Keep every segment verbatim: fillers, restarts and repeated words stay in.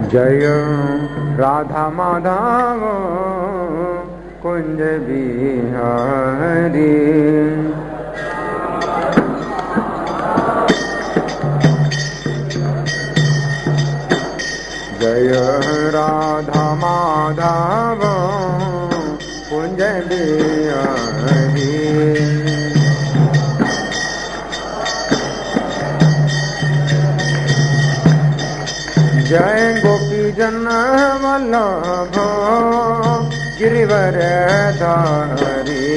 जय राधा माधव कुंज बिहारी। जय राधा माधव कुंज बिहारी। जय गोपी जन वल्लभ गिरिवर धारी।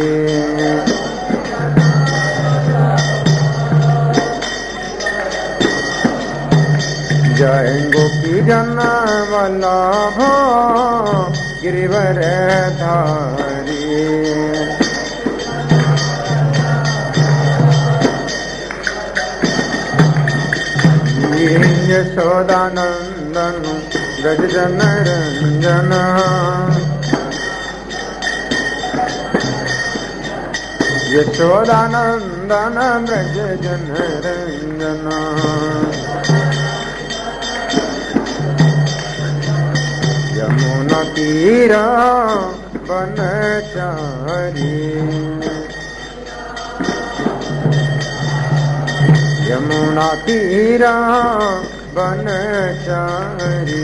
जय गोपी जन वल्लभ गिरिवर धारी। यशोदानंदन ब्रज जन रंजन। यशोदानंदन ब्रज जन रंजन। यमुना तीरा बनचारी। यमुना तीरा बनचारी।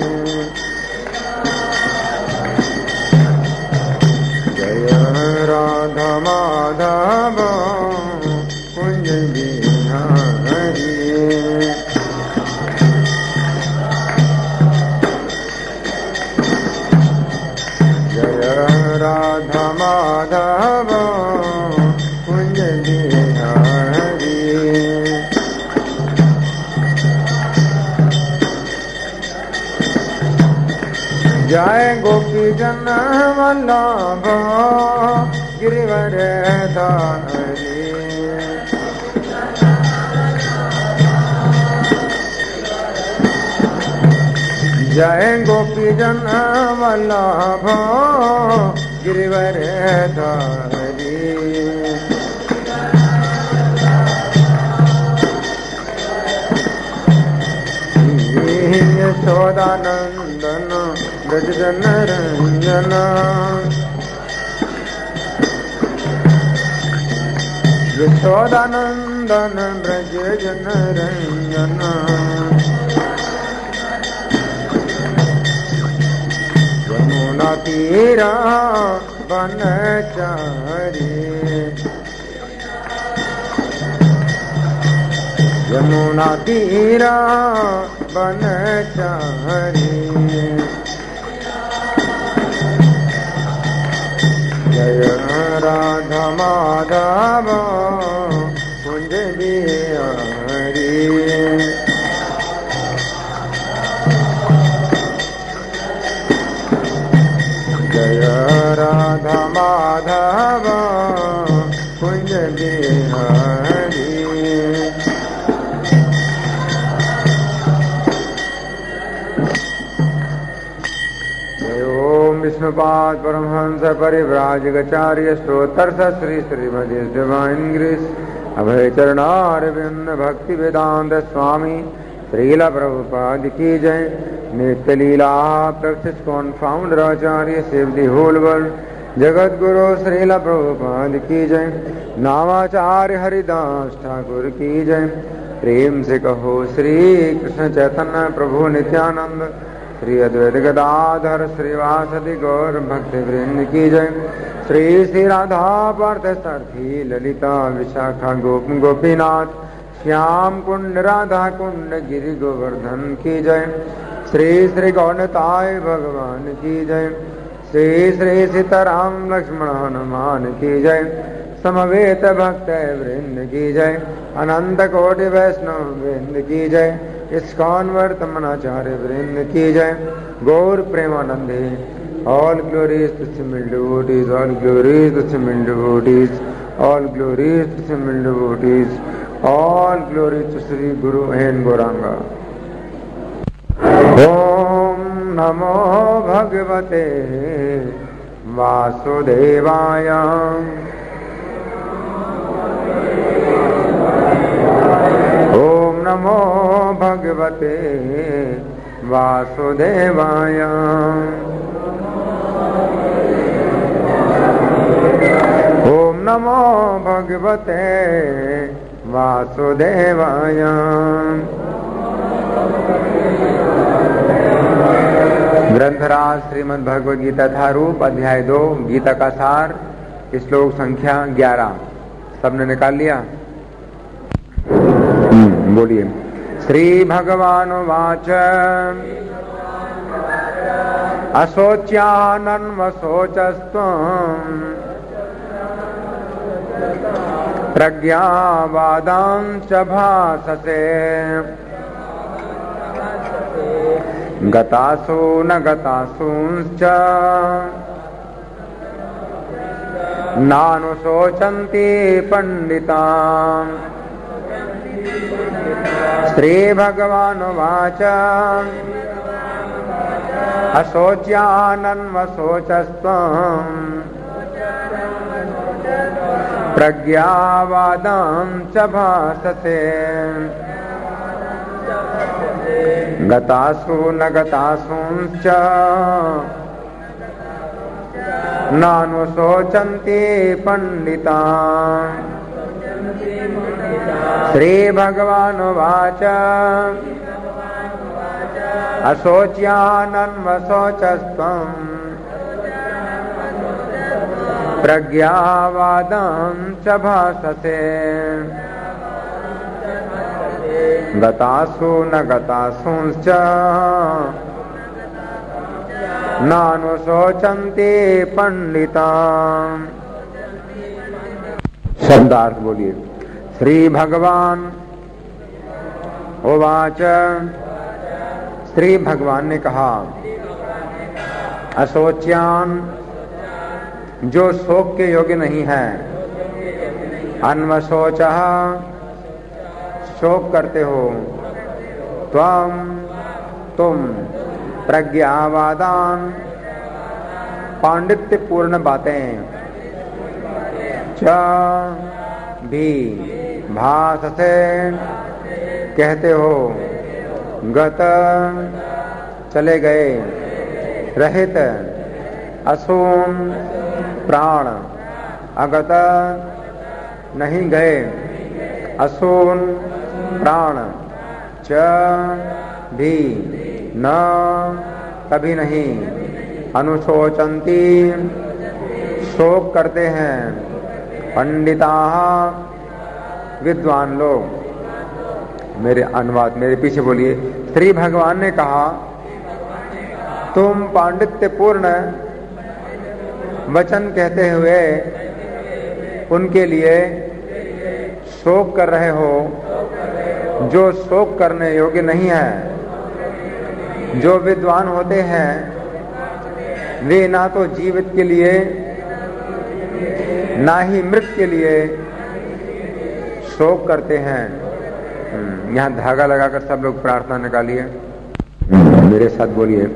जय राधा माधव कुंज बिहारी। जय राधा माधव कुंज बिहारी। जय गोपी जन वल्लभ गिरिवर धारी। जय गोपी जन वल्लभ गिरिवर धारी। यशोदानंदन ब्रज जन रंजन। यशोदानंदन ब्रज जन रंजन। यमुना तीरा बनचारी। यमुना तीरा बनचारी। जय राधा माधव कुंज बिहारी। जय राधा माधव कुंज बिहारी। विष्णुपाद परमहंस परिव्राजकाचार्य स्तोत्र Shri Shrimati divine grace Abhay Charanaravinda Bhaktivedanta Swami Srila Prabhupada की जय। नित्य लीला प्रैक्टिस कौन फाउंडर आचार्य save the whole world Jagadguru Srila Prabhupada की जय। नामाचार्य हरिदास ठाकुर की जय। प्रेम से कहो श्री कृष्ण चैतन्य प्रभु नित्यानंद श्री अद्वैत गदाधर श्रीवासदि गौर भक्ति वृंद की जय। श्री श्री राधा पार्थ सारथी ललिता विशाखा गोप गोपीनाथ श्याम कुंड राधा कुंड गिरि गोवर्धन की जय। श्री श्री गौणताय भगवान की जय। श्री श्री सीताराम लक्ष्मण हनुमान की जय। समवेत भक्त वृंद की जय। अनंत कोटि वैष्णव वृंद की जय। इस्कॉन वर्तमानाचार्य वृंद की जय। गौर प्रेमानंदे all glories to assembled devotees. All glories to assembled devotees. All glories to assembled devotees. All glory to Shri Guru and Gauranga. ओम नमो भगवते वासुदेवाय। ओम नमो भगवते वासुदेवाय। ओम नमो भगवते वासुदेवाय। ग्रंथराज श्रीमद् भगवद गीता था रूप अध्याय दो गीता का सार श्लोक संख्या ग्यारह। सबने निकाल लिया? बोलिए। श्री भगवान वाच अशोच्यानन्वशोचस्त्वं प्रज्ञावादां च भाससे गतासु न गतासूंश्च नानुशोचन्ति पंडिताः। श्री भगवानुवाच अशोच्यानन्वशोचस्त्वं प्रज्ञावादां च भाससे गतासु न गतासूंश्च नानुशोचन्ति पंडिताः। श्री भगवानुवाच अशोच्यानन्वशोचस्त्वं प्रज्ञावादां च भाससे गतासु न गतासूंश्च नानुशोचन्ति पंडिताः। शब्दार्थ बोलिए। श्री भगवान उवाच, श्री भगवान ने कहा, अशोच्यान जो शोक के योग्य नहीं है, अन्वशोचः शोक करते हो, त्वं तुम प्रज्ञावादान पांडित्य पूर्ण बातें च भी भाससे कहते हो, गत चले गए, रहित असून प्राण, अगत नहीं गए, असून प्राण, च भी न कभी नहीं, अनुशोचन्ति शोक करते हैं, पंडिताः विद्वान लोग। मेरे अनुवाद मेरे पीछे बोलिए। श्री भगवान ने कहा, तुम पांडित्य पूर्ण वचन कहते हुए उनके लिए शोक कर रहे हो, जो शोक करने योग्य नहीं है। जो विद्वान होते हैं वे ना तो जीवित के लिए ना ही मृत के लिए शोक करते हैं। यहाँ धागा लगाकर सब लोग प्रार्थना निकालिए, मेरे साथ बोलिए।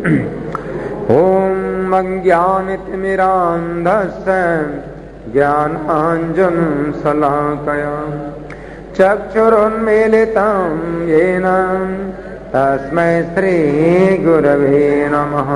ओम अज्ञानतिमिरान्धस्य ज्ञानाञ्जनशलाकया चक्षुरुन्मीलितं येन तस्मै श्रीगुरवे नमः।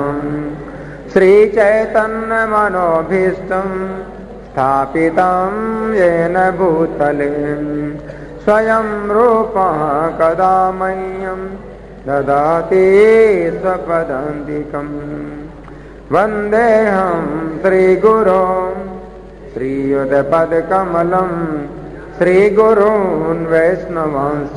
श्रीचैतन्यमनोभीष्टं स्थापितं येन भूतले स्वयं रूपः कदा मह्यं ददाति स्वपदान्तिकं। वन्देऽहं श्रीगुरों श्रीयुतपदकमलं श्रीगुरून् वैष्णवांश्च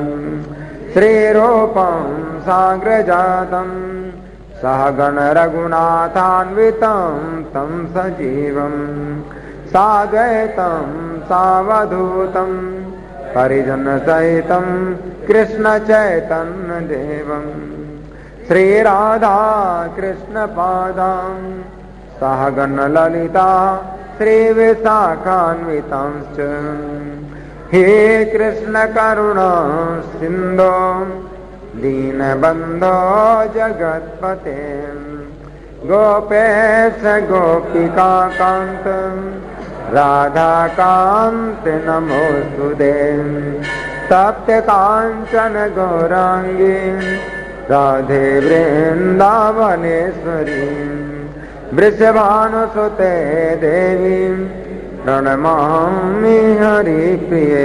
श्रीरूपं साग्रजातं सहगण रघुनाथान्वितं तं सजीवं साद्वैतं सावधूतं परिजनसहितं कृष्णचैतन्यदेवं श्रीराधा कृष्णपादां सहगण ललिता श्रीविशाखान्वितांश्च। हे कृष्ण करुणा सिन्धो दीनबन्धो जगत्पते गोपेश गोपिका कान्त राधाकान्त नमोस्तुते। तप्त काञ्चन गौराङ्गी राधे वृंदावनेश्वरी वृषभानुसुते देवी प्रणमामि हरिप्रिये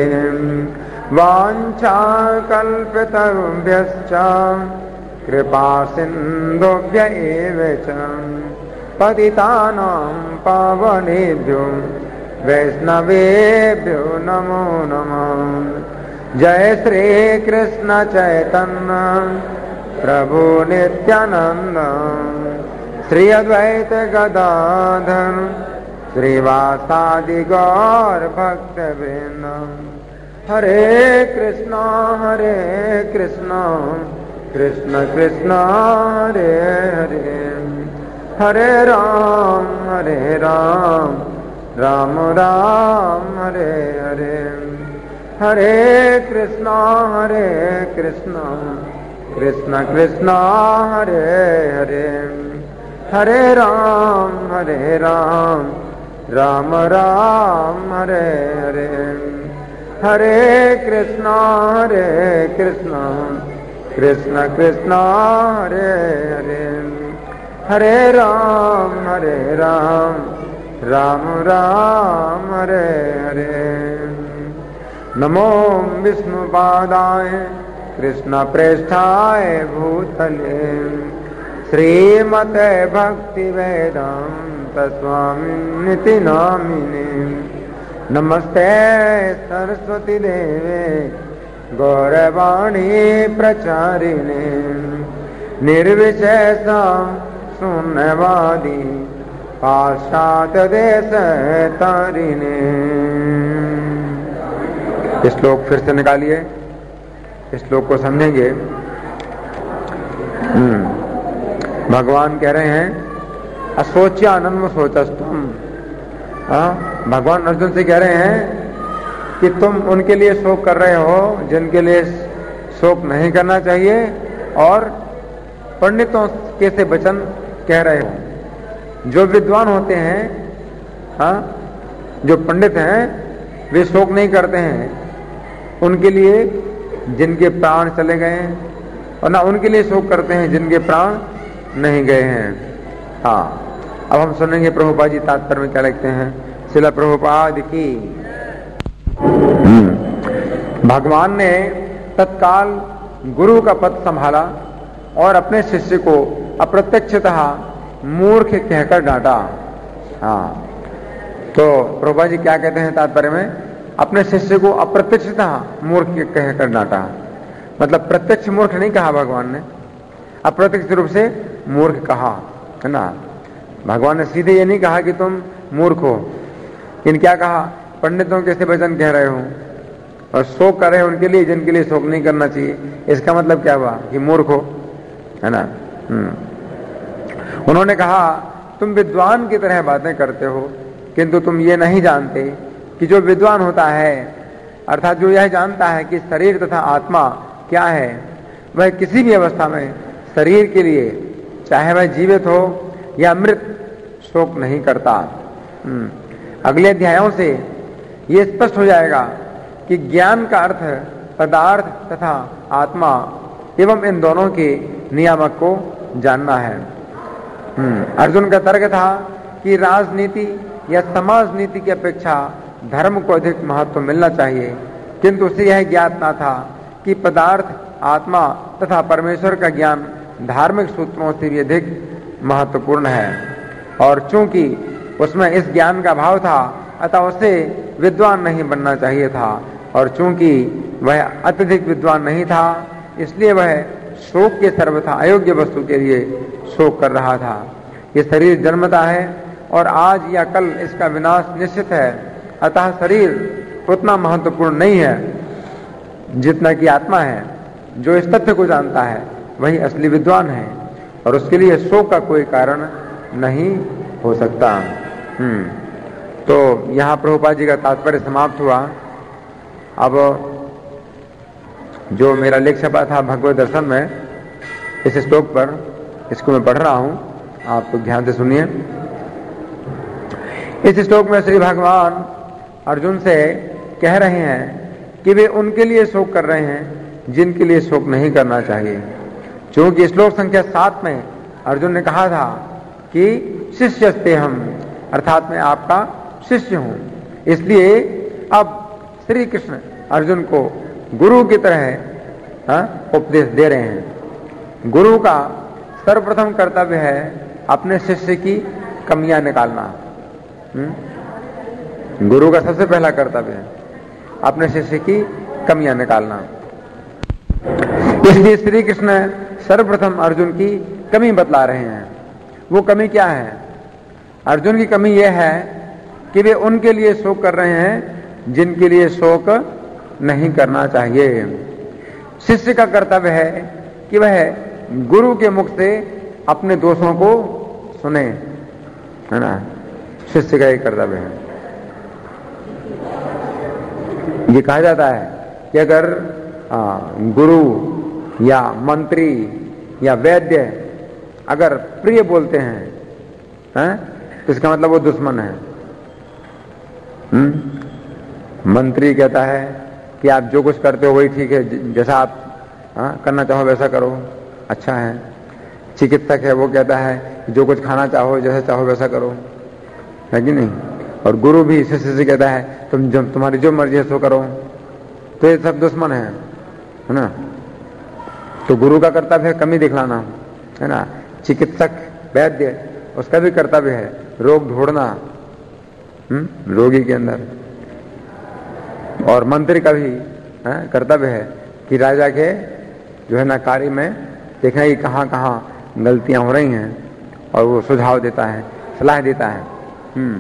वाञ्छाकल्पतरुभ्यश्च कृपा सिन्धुभ्य एव च पतितानां पावनेभ्यो वैष्णवेभ्यो नमो नमः। जय श्री कृष्ण चैतन्य प्रभु नित्यानंद श्री अद्वैत गदाधर श्रीवासादि गौर भक्त वृंद। हरे कृष्णा हरे कृष्णा कृष्ण कृष्ण हरे हरे हरे राम हरे राम राम राम हरे हरे हरे कृष्णा हरे कृष्णा कृष्ण कृष्ण हरे हरे हरे राम हरे राम राम राम हरे हरे हरे कृष्णा हरे कृष्णा कृष्ण कृष्ण हरे हरे हरे राम हरे राम राम राम हरे हरे। नमो विष्णुपादाय कृष्ण प्रेष्ठाय भूतले श्रीमते भक्ति वेदांत स्वामिनिति नामिने। नमस्ते सरस्वती देवे गौरवाणी प्रचारिणे निर्विशेषा शून्यवादी पाश्चात्य देश तारिणे। इस श्लोक फिर से निकालिए, इस श्लोक को समझेंगे। भगवान कह रहे हैं असोच्यानन्म सोचस्तुम। भगवान अर्जुन से कह रहे हैं कि तुम उनके लिए शोक कर रहे हो जिनके लिए शोक नहीं करना चाहिए, और पंडितों के से वचन कह रहे हो। जो विद्वान होते हैं, हाँ, जो पंडित हैं, वे शोक नहीं करते हैं उनके लिए जिनके प्राण चले गए हैं, और ना उनके लिए शोक करते हैं जिनके प्राण नहीं गए हैं। हाँ, अब हम सुनेंगे प्रभुपाद जी तात्पर्य में क्या लिखते हैं। श्रील प्रभुपाद की। भगवान ने तत्काल गुरु का पद संभाला और अपने शिष्य को अप्रत्यक्षतः मूर्ख कहकर डांटा। हाँ, तो प्रभुपाद जी क्या कहते हैं तात्पर्य में, अपने शिष्य को अप्रत्यक्षतः मूर्ख कहकर डांटा। मतलब प्रत्यक्ष मूर्ख नहीं कहा भगवान ने, अप्रत्यक्ष रूप से मूर्ख कहा, है ना। भगवान ने सीधे ये नहीं कहा कि तुम मूर्ख हो, लेकिन क्या कहा, पंडितों के से वचन कह रहे हो और शोक कर रहे हो उनके लिए जिनके लिए शोक नहीं करना चाहिए। इसका मतलब क्या हुआ कि मूर्ख हो, है ना। उन्होंने कहा तुम विद्वान की तरह बातें करते हो, किंतु तुम ये नहीं जानते कि जो विद्वान होता है, अर्थात जो यह जानता है कि शरीर तथा आत्मा क्या है, वह किसी भी अवस्था में शरीर के लिए, चाहे वह जीवित हो या मृत, शोक नहीं करता। अगले अध्यायों से यह स्पष्ट हो जाएगा कि ज्ञान का अर्थ पदार्थ तथा आत्मा एवं इन दोनों के नियामक को जानना है। अर्जुन का तर्क था कि राजनीति या समाज नीति की अपेक्षा धर्म को अधिक महत्व मिलना चाहिए, किंतु उसे यह ज्ञात ना था कि पदार्थ, आत्मा तथा परमेश्वर का ज्ञान धार्मिक सूत्रों से भी अधिक महत्वपूर्ण है। और चूंकि उसमें इस ज्ञान का भाव था, अतः उसे विद्वान नहीं बनना चाहिए था, और चूंकि वह अत्यधिक विद्वान नहीं था, इसलिए वह शोक के सर्वथा अयोग्य वस्तु के लिए शोक कर रहा था। ये शरीर जन्मता है और आज या कल इसका विनाश निश्चित है, अतः शरीर उतना महत्वपूर्ण नहीं है जितना कि आत्मा है। जो इस तथ्य को जानता है वही असली विद्वान है, और उसके लिए शोक का कोई कारण नहीं हो सकता। हम्म तो यहाँ प्रभुपाद जी का तात्पर्य समाप्त हुआ। अब जो मेरा लेख छपा था भगवत दर्शन में, इस श्लोक पर, इसको मैं पढ़ रहा हूं, आप तो ध्यान से सुनिए। इस श्लोक में श्री भगवान अर्जुन से कह रहे हैं कि वे उनके लिए शोक कर रहे हैं जिनके लिए शोक नहीं करना चाहिए। क्योंकि श्लोक संख्या सात में अर्जुन ने कहा था कि शिष्यस्ते हम, अर्थात मैं आपका शिष्य हूं। इसलिए अब श्री कृष्ण अर्जुन को गुरु की तरह हाँ, उपदेश दे रहे हैं। गुरु का सर्वप्रथम कर्तव्य है अपने शिष्य की कमियां निकालना। हुँ? गुरु का सबसे पहला कर्तव्य है अपने शिष्य की कमियां निकालना। इसलिए श्री कृष्ण सर्वप्रथम अर्जुन की कमी बतला रहे हैं। वो कमी क्या है? अर्जुन की कमी यह है कि वे उनके लिए शोक कर रहे हैं जिनके लिए शोक नहीं करना चाहिए। शिष्य का कर्तव्य है कि वह गुरु के मुख से अपने दोषों को सुने, है ना। शिष्य का एक कर्तव्य है। ये कहा जाता है कि अगर आ, गुरु या मंत्री या वैद्य अगर प्रिय बोलते हैं, हैं तो इसका मतलब वो दुश्मन है। हम्म मंत्री कहता है कि आप जो कुछ करते हो वही ठीक है, जैसा आप हाँ, करना चाहो वैसा करो, अच्छा है। चिकित्सक है वो कहता है कि जो कुछ खाना चाहो जैसा चाहो वैसा करो, है कि नहीं। और गुरु भी शिष्य से कहता है तुम जब तुम्हारी जो मर्जी है सो करो। तो ये सब दुश्मन है, है ना। तो गुरु का कर्तव्य है कमी दिखलाना, है ना। चिकित्सक वैद्य उसका भी कर्तव्य है रोग ढूंढना रोगी के अंदर। और मंत्री का भी कर्तव्य है कि राजा के जो है ना कार्य में देखना कि कहाँ कहाँ गलतियां हो रही हैं और वो सुझाव देता है, सलाह देता है। हम्म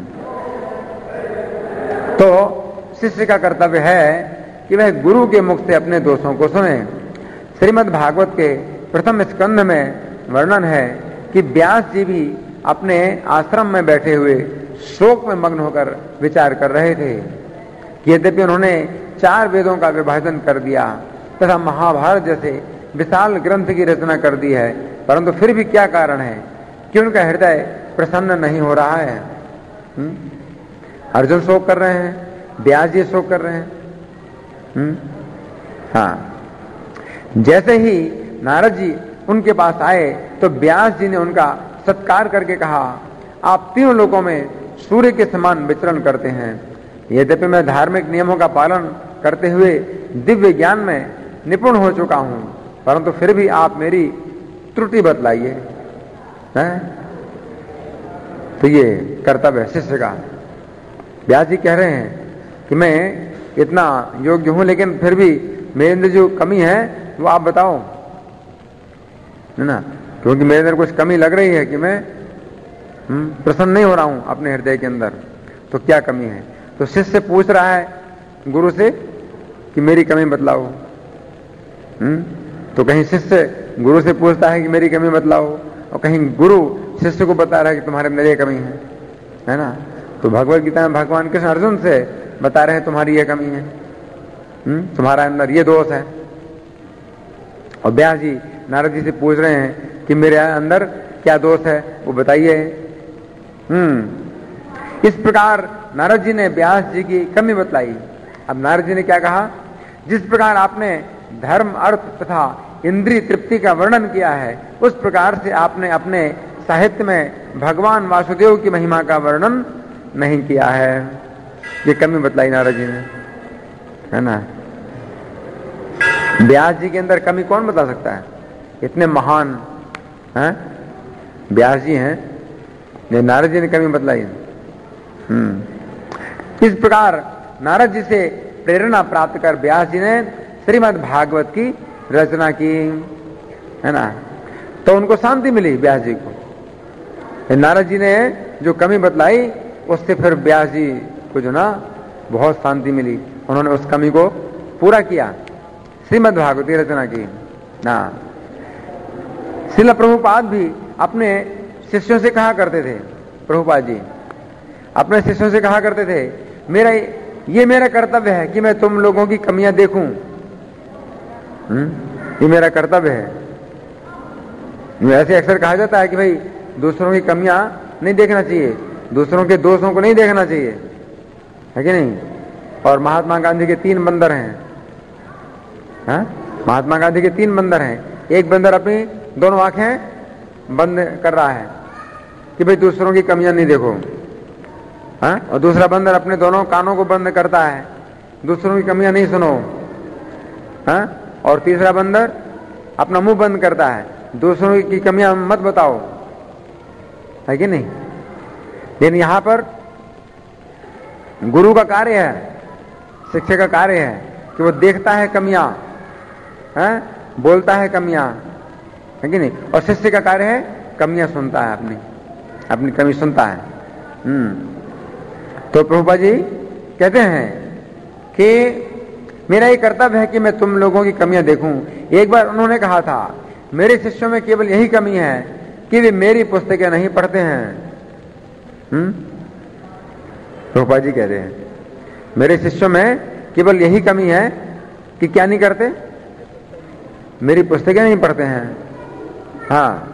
तो शिष्य का कर्तव्य है कि वह गुरु के मुख से अपने दोषों को सुने। श्रीमद् भागवत के प्रथम स्कंध में वर्णन है कि व्यास जी भी अपने आश्रम में बैठे हुए शोक में मग्न होकर विचार कर रहे थे। यद्यपि उन्होंने चार वेदों का विभाजन कर दिया तथा महाभारत जैसे विशाल ग्रंथ की रचना कर दी है, परंतु फिर भी क्या कारण है कि उनका हृदय प्रसन्न नहीं हो रहा है। हुँ? अर्जुन शोक कर रहे हैं, व्यास जी शोक कर रहे हैं। हुँ? हाँ, जैसे ही नारद जी उनके पास आए तो व्यास जी ने उनका सत्कार करके कहा, आप तीनों लोकों में सूर्य के समान विचरण करते हैं। यद्यपि मैं धार्मिक नियमों का पालन करते हुए दिव्य ज्ञान में निपुण हो चुका हूं, परंतु फिर भी आप मेरी त्रुटि बतलाइए। तो ये कर्तव्य है शिष्य का। व्यास जी कह रहे हैं कि मैं इतना योग्य हूं, लेकिन फिर भी मेरे अंदर जो कमी है वो आप बताओ, है ना। क्योंकि मेरे अंदर कुछ कमी लग रही है कि मैं प्रसन्न नहीं हो रहा हूं अपने हृदय के अंदर। तो क्या कमी है? तो शिष्य पूछ रहा है गुरु से कि मेरी कमी बतलाओ। हम्म तो कहीं शिष्य गुरु से पूछता है कि मेरी कमी बतलाओ, और कहीं गुरु शिष्य को बता रहा है कि तुम्हारे अंदर ये कमी है, है ना। तो भगवत गीता में भगवान कृष्ण अर्जुन से बता रहे हैं तुम्हारी ये कमी है, हम्म तुम्हारा अंदर ये दोष है। और व्यास जी नारद जी से पूछ रहे हैं कि मेरे अंदर क्या दोष है वो बताइए। हम्म इस प्रकार नारद जी ने व्यास जी की कमी बतलाई। अब नारद जी ने क्या कहा? जिस प्रकार आपने धर्म अर्थ तथा इंद्रिय तृप्ति का वर्णन किया है, उस प्रकार से आपने अपने साहित्य में भगवान वासुदेव की महिमा का वर्णन नहीं किया है। ये कमी बतलाई नारद जी ने, है ना। व्यास जी के अंदर कमी कौन बता सकता है? इतने महान हैं व्यास जी हैं, ये नारद जी ने कमी बतलाई। हम्म इस प्रकार नारद जी से प्रेरणा प्राप्त कर व्यास जी ने श्रीमद् भागवत की रचना की, है ना। तो उनको शांति मिली व्यास जी को। नारद जी ने जो कमी बतलाई उससे फिर व्यास जी को जो ना बहुत शांति मिली। उन्होंने उस कमी को पूरा किया, श्रीमद् भागवत की रचना की ना। श्रील प्रभुपाद भी अपने शिष्यों से कहा करते थे, प्रभुपाद जी अपने शिष्यों से कहा करते थे, मेरा ये मेरा कर्तव्य है कि मैं तुम लोगों की कमियां देखूं। हम्म ये मेरा कर्तव्य है। ऐसे अक्सर कहा जाता है कि भाई दूसरों की कमियां नहीं देखना चाहिए, दूसरों के दोषों को नहीं देखना चाहिए, है कि नहीं। और महात्मा गांधी के तीन बंदर हैं, हा? महात्मा गांधी के तीन बंदर हैं। एक बंदर अपनी दोनों आंखें बंद कर रहा है कि भाई दूसरों की कमियां नहीं देखो, हाँ? और दूसरा बंदर अपने दोनों कानों को बंद करता है, दूसरों की कमियां नहीं सुनो, हाँ? और तीसरा बंदर अपना मुंह बंद करता है, दूसरों की कमियां मत बताओ, है कि नहीं? लेकिन यहां पर गुरु का कार्य है, शिक्षक का कार्य है कि वो देखता है कमियां, है? बोलता है कमियां, है कि नहीं? और शिष्य का कार्य है कमियां सुनता है, अपनी अपनी कमी सुनता है। हम्म तो प्रभुपाद जी कहते हैं कि मेरा ये कर्तव्य है कि मैं तुम लोगों की कमियां देखूं। एक बार उन्होंने कहा था, मेरे शिष्यों में केवल यही कमी है कि वे मेरी पुस्तकें नहीं पढ़ते हैं। हम्म प्रभुपाद जी कहते हैं, मेरे शिष्यों में केवल यही कमी है कि क्या नहीं करते, मेरी पुस्तकें नहीं पढ़ते हैं। हाँ,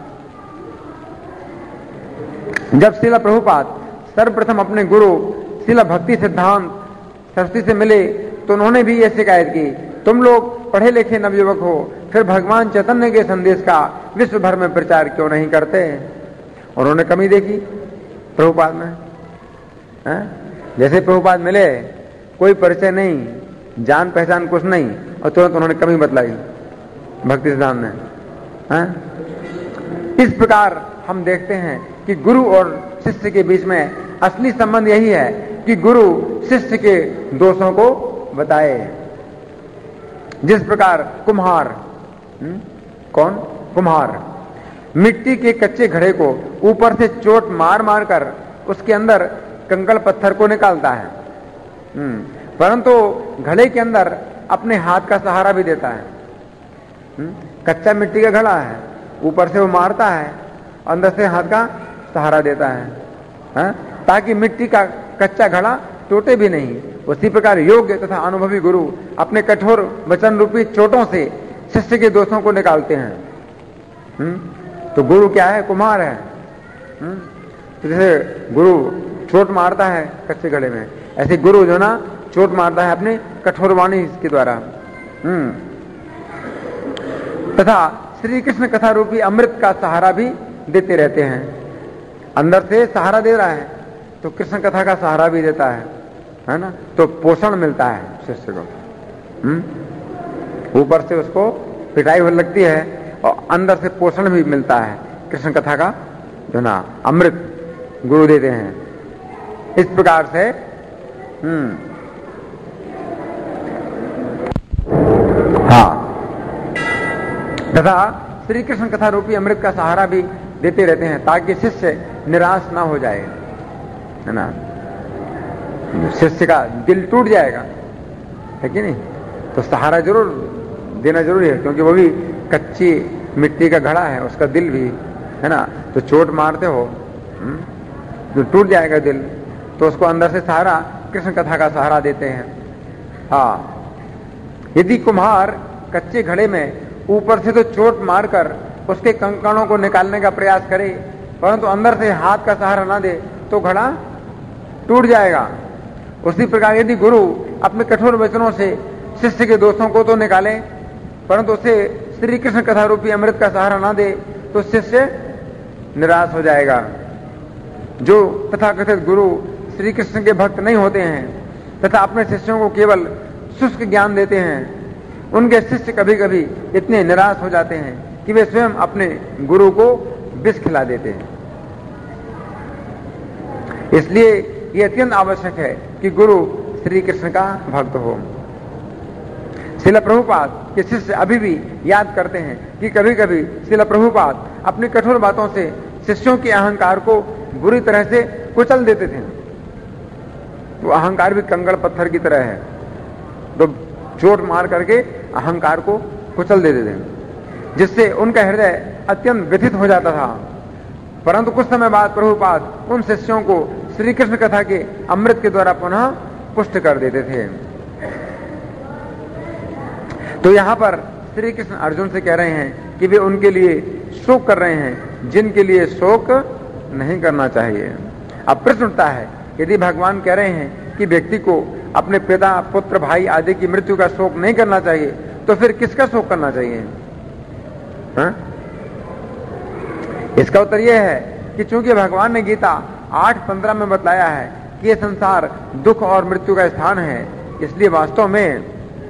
जब श्रील प्रभुपाद सर्वप्रथम अपने गुरु श्रील भक्ति सिद्धांत सरस्वती से मिले तो उन्होंने भी यह शिकायत की, तुम लोग पढ़े लिखे नवयुवक हो, फिर भगवान चैतन्य के संदेश का विश्व भर में प्रचार क्यों नहीं करते? उन्होंने कमी देखी प्रभुपाद में। है? जैसे प्रभुपाद मिले, कोई परिचय नहीं, जान पहचान कुछ नहीं, और तुरंत उन्होंने कमी बतलाई भक्ति सिद्धांत में। है? इस प्रकार हम देखते हैं कि गुरु और शिष्य के बीच में असली संबंध यही है कि गुरु शिष्य के दोषों को बताए। जिस प्रकार कुम्हार, हुँ? कौन? कुम्हार मिट्टी के कच्चे घड़े को ऊपर से चोट मार मार कर उसके अंदर कंकड़ पत्थर को निकालता है, हुँ? परंतु घड़े के अंदर अपने हाथ का सहारा भी देता है। हुँ? कच्चा मिट्टी का घड़ा है, ऊपर से वो मारता है, अंदर से हाथ का सहारा देता है, है? ताकि मिट्टी का कच्चा घड़ा टूटे भी नहीं। उसी प्रकार योग्य तथा अनुभवी गुरु अपने कठोर वचन रूपी चोटों से शिष्य के दोषों को निकालते हैं। हुँ? तो गुरु क्या है? कुम्हार है। हुँ? तो जैसे गुरु चोट मारता है कच्चे घड़े में, ऐसे गुरु जो ना चोट मारता है अपने कठोर वाणी के द्वारा। हुँ? तथा श्री कृष्ण कथा रूपी अमृत का सहारा भी देते रहते हैं। अंदर से सहारा दे रहा है तो कृष्ण कथा का सहारा भी देता है, है ना? तो पोषण मिलता है शिष्य को। ऊपर से उसको पिटाई हो लगती है और अंदर से पोषण भी मिलता है कृष्ण कथा का, जो ना अमृत गुरु देते हैं। इस प्रकार से हम्म हाँ, तथा श्री कृष्ण कथा रूपी अमृत का सहारा भी देते रहते हैं ताकि शिष्य निराश ना हो जाए, है ना? शिष्य का दिल टूट जाएगा, है कि नहीं? तो सहारा जरूर देना जरूरी है, क्योंकि वो भी कच्ची मिट्टी का घड़ा है, उसका दिल भी, है ना? तो चोट मारते हो तो टूट जाएगा दिल, तो उसको अंदर से सहारा कृष्ण कथा का सहारा देते हैं। हाँ, यदि कुम्हार कच्चे घड़े में ऊपर से तो चोट मारकर उसके कंकड़ों को निकालने का प्रयास करे, परंतु अंदर से हाथ का सहारा ना दे तो घड़ा टूट जाएगा। उसी प्रकार यदि गुरु अपने कठोर वचनों से शिष्य के दोषों को तो निकाले, परंतु उसे श्री कृष्ण कथा रूपी अमृत का सहारा ना दे तो शिष्य निराश हो जाएगा। जो तथाकथित गुरु श्री कृष्ण के भक्त नहीं होते हैं तथा अपने शिष्यों को केवल शुष्क ज्ञान देते हैं, उनके शिष्य कभी कभी इतने निराश हो जाते हैं कि वे स्वयं अपने गुरु को विष खिला देते हैं। इसलिए यह अत्यंत आवश्यक है कि गुरु श्री कृष्ण का भक्त हो। श्रील प्रभुपाद के शिष्य अभी भी याद करते हैं कि कभी कभी श्रील प्रभुपाद अपनी कठोर बातों से शिष्यों के अहंकार को बुरी तरह से कुचल देते थे। तो अहंकार भी कंकड़ पत्थर की तरह है, तो चोट मार करके अहंकार को कुचल देते थे, जिससे उनका हृदय अत्यंत व्यथित हो जाता था। परंतु कुछ समय बाद प्रभुपाद उन शिष्यों को श्री कृष्ण कथा के अमृत के द्वारा पुनः पुष्ट कर देते थे। तो यहां पर श्री कृष्ण अर्जुन से कह रहे हैं कि वे उनके लिए शोक कर रहे हैं जिनके लिए शोक नहीं करना चाहिए। अब प्रश्न उठता है, यदि भगवान कह रहे हैं कि व्यक्ति को अपने पिता, पुत्र, भाई आदि की मृत्यु का शोक नहीं करना चाहिए, तो फिर किसका शोक करना चाहिए? हा? इसका उत्तर यह है कि चूंकि भगवान ने गीता आठ पंद्रह में बतलाया है कि यह संसार दुख और मृत्यु का स्थान है, इसलिए वास्तव में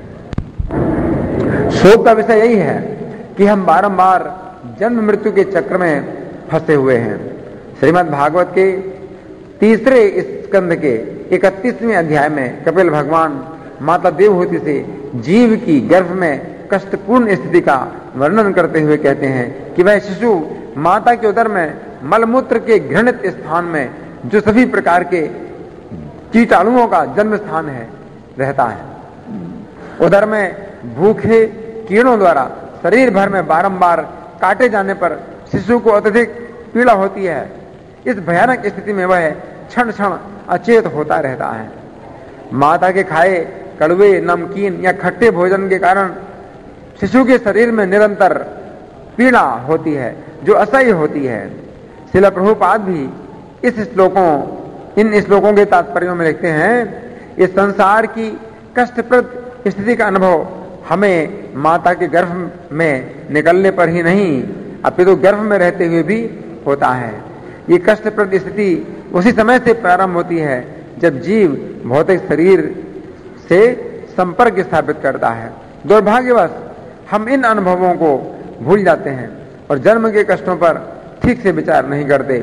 शोक का विषय यही है कि हम बारंबार जन्म मृत्यु के चक्र में फंसे हुए हैं। श्रीमद् भागवत के तीसरे स्कंद के इकतीसवें अध्याय में कपिल भगवान माता देवहूति से जीव की गर्भ में कष्टपूर्ण स्थिति का वर्णन करते हुए कहते हैं कि वह शिशु माता के उदर में मलमूत्र के घृणित स्थान में, जो सभी प्रकार के कीटाणुओं का जन्म स्थान है, रहता है। उदर में भूखे कीड़ों द्वारा शरीर भर में बारंबार काटे जाने पर शिशु को अत्यधिक पीड़ा होती है। इस भयानक स्थिति में वह क्षण क्षण अचेत होता रहता है। माता के खाए कड़वे, नमकीन या खट्टे भोजन के कारण शिशु के शरीर में निरंतर पीड़ा होती है, जो असह्य होती है। श्रील प्रभुपाद भी इस श्लोकों इन श्लोकों के तात्पर्यों में लिखते हैं, इस संसार की कष्टप्रद स्थिति का अनुभव हमें माता के गर्भ में निकलने पर ही नहीं, अपितु गर्भ में रहते हुए भी होता है। ये कष्टप्रद स्थिति उसी समय से प्रारंभ होती है जब जीव भौतिक शरीर से संपर्क स्थापित करता है। दुर्भाग्यवश हम इन अनुभवों को भूल जाते हैं और जन्म के कष्टों पर ठीक से विचार नहीं करते।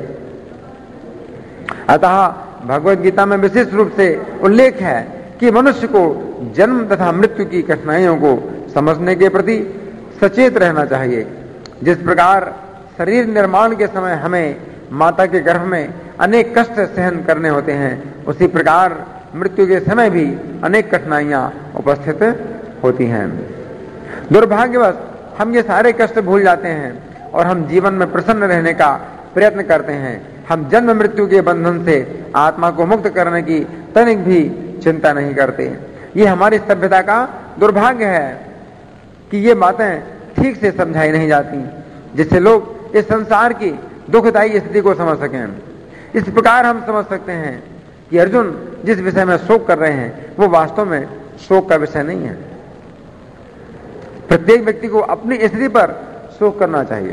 अतः भगवत गीता में विशेष रूप से उल्लेख है कि मनुष्य को जन्म तथा मृत्यु की कठिनाइयों को समझने के प्रति सचेत रहना चाहिए। जिस प्रकार शरीर निर्माण के समय हमें माता के गर्भ में अनेक कष्ट सहन करने होते हैं, उसी प्रकार मृत्यु के समय भी अनेक कठिनाइयां उपस्थित होती हैं। दुर्भाग्यवश हम ये सारे कष्ट भूल जाते हैं और हम जीवन में प्रसन्न रहने का प्रयत्न करते हैं। हम जन्म मृत्यु के बंधन से आत्मा को मुक्त करने की तनिक भी चिंता नहीं करते। ये हमारी सभ्यता का दुर्भाग्य है कि ये बातें ठीक से समझाई नहीं जाती, जिससे लोग इस संसार की दुखदायी स्थिति को समझ सकें। इस प्रकार हम समझ सकते हैं कि अर्जुन जिस विषय में शोक कर रहे हैं वो वास्तव में शोक का विषय नहीं है। प्रत्येक व्यक्ति को अपनी स्थिति पर शोक करना चाहिए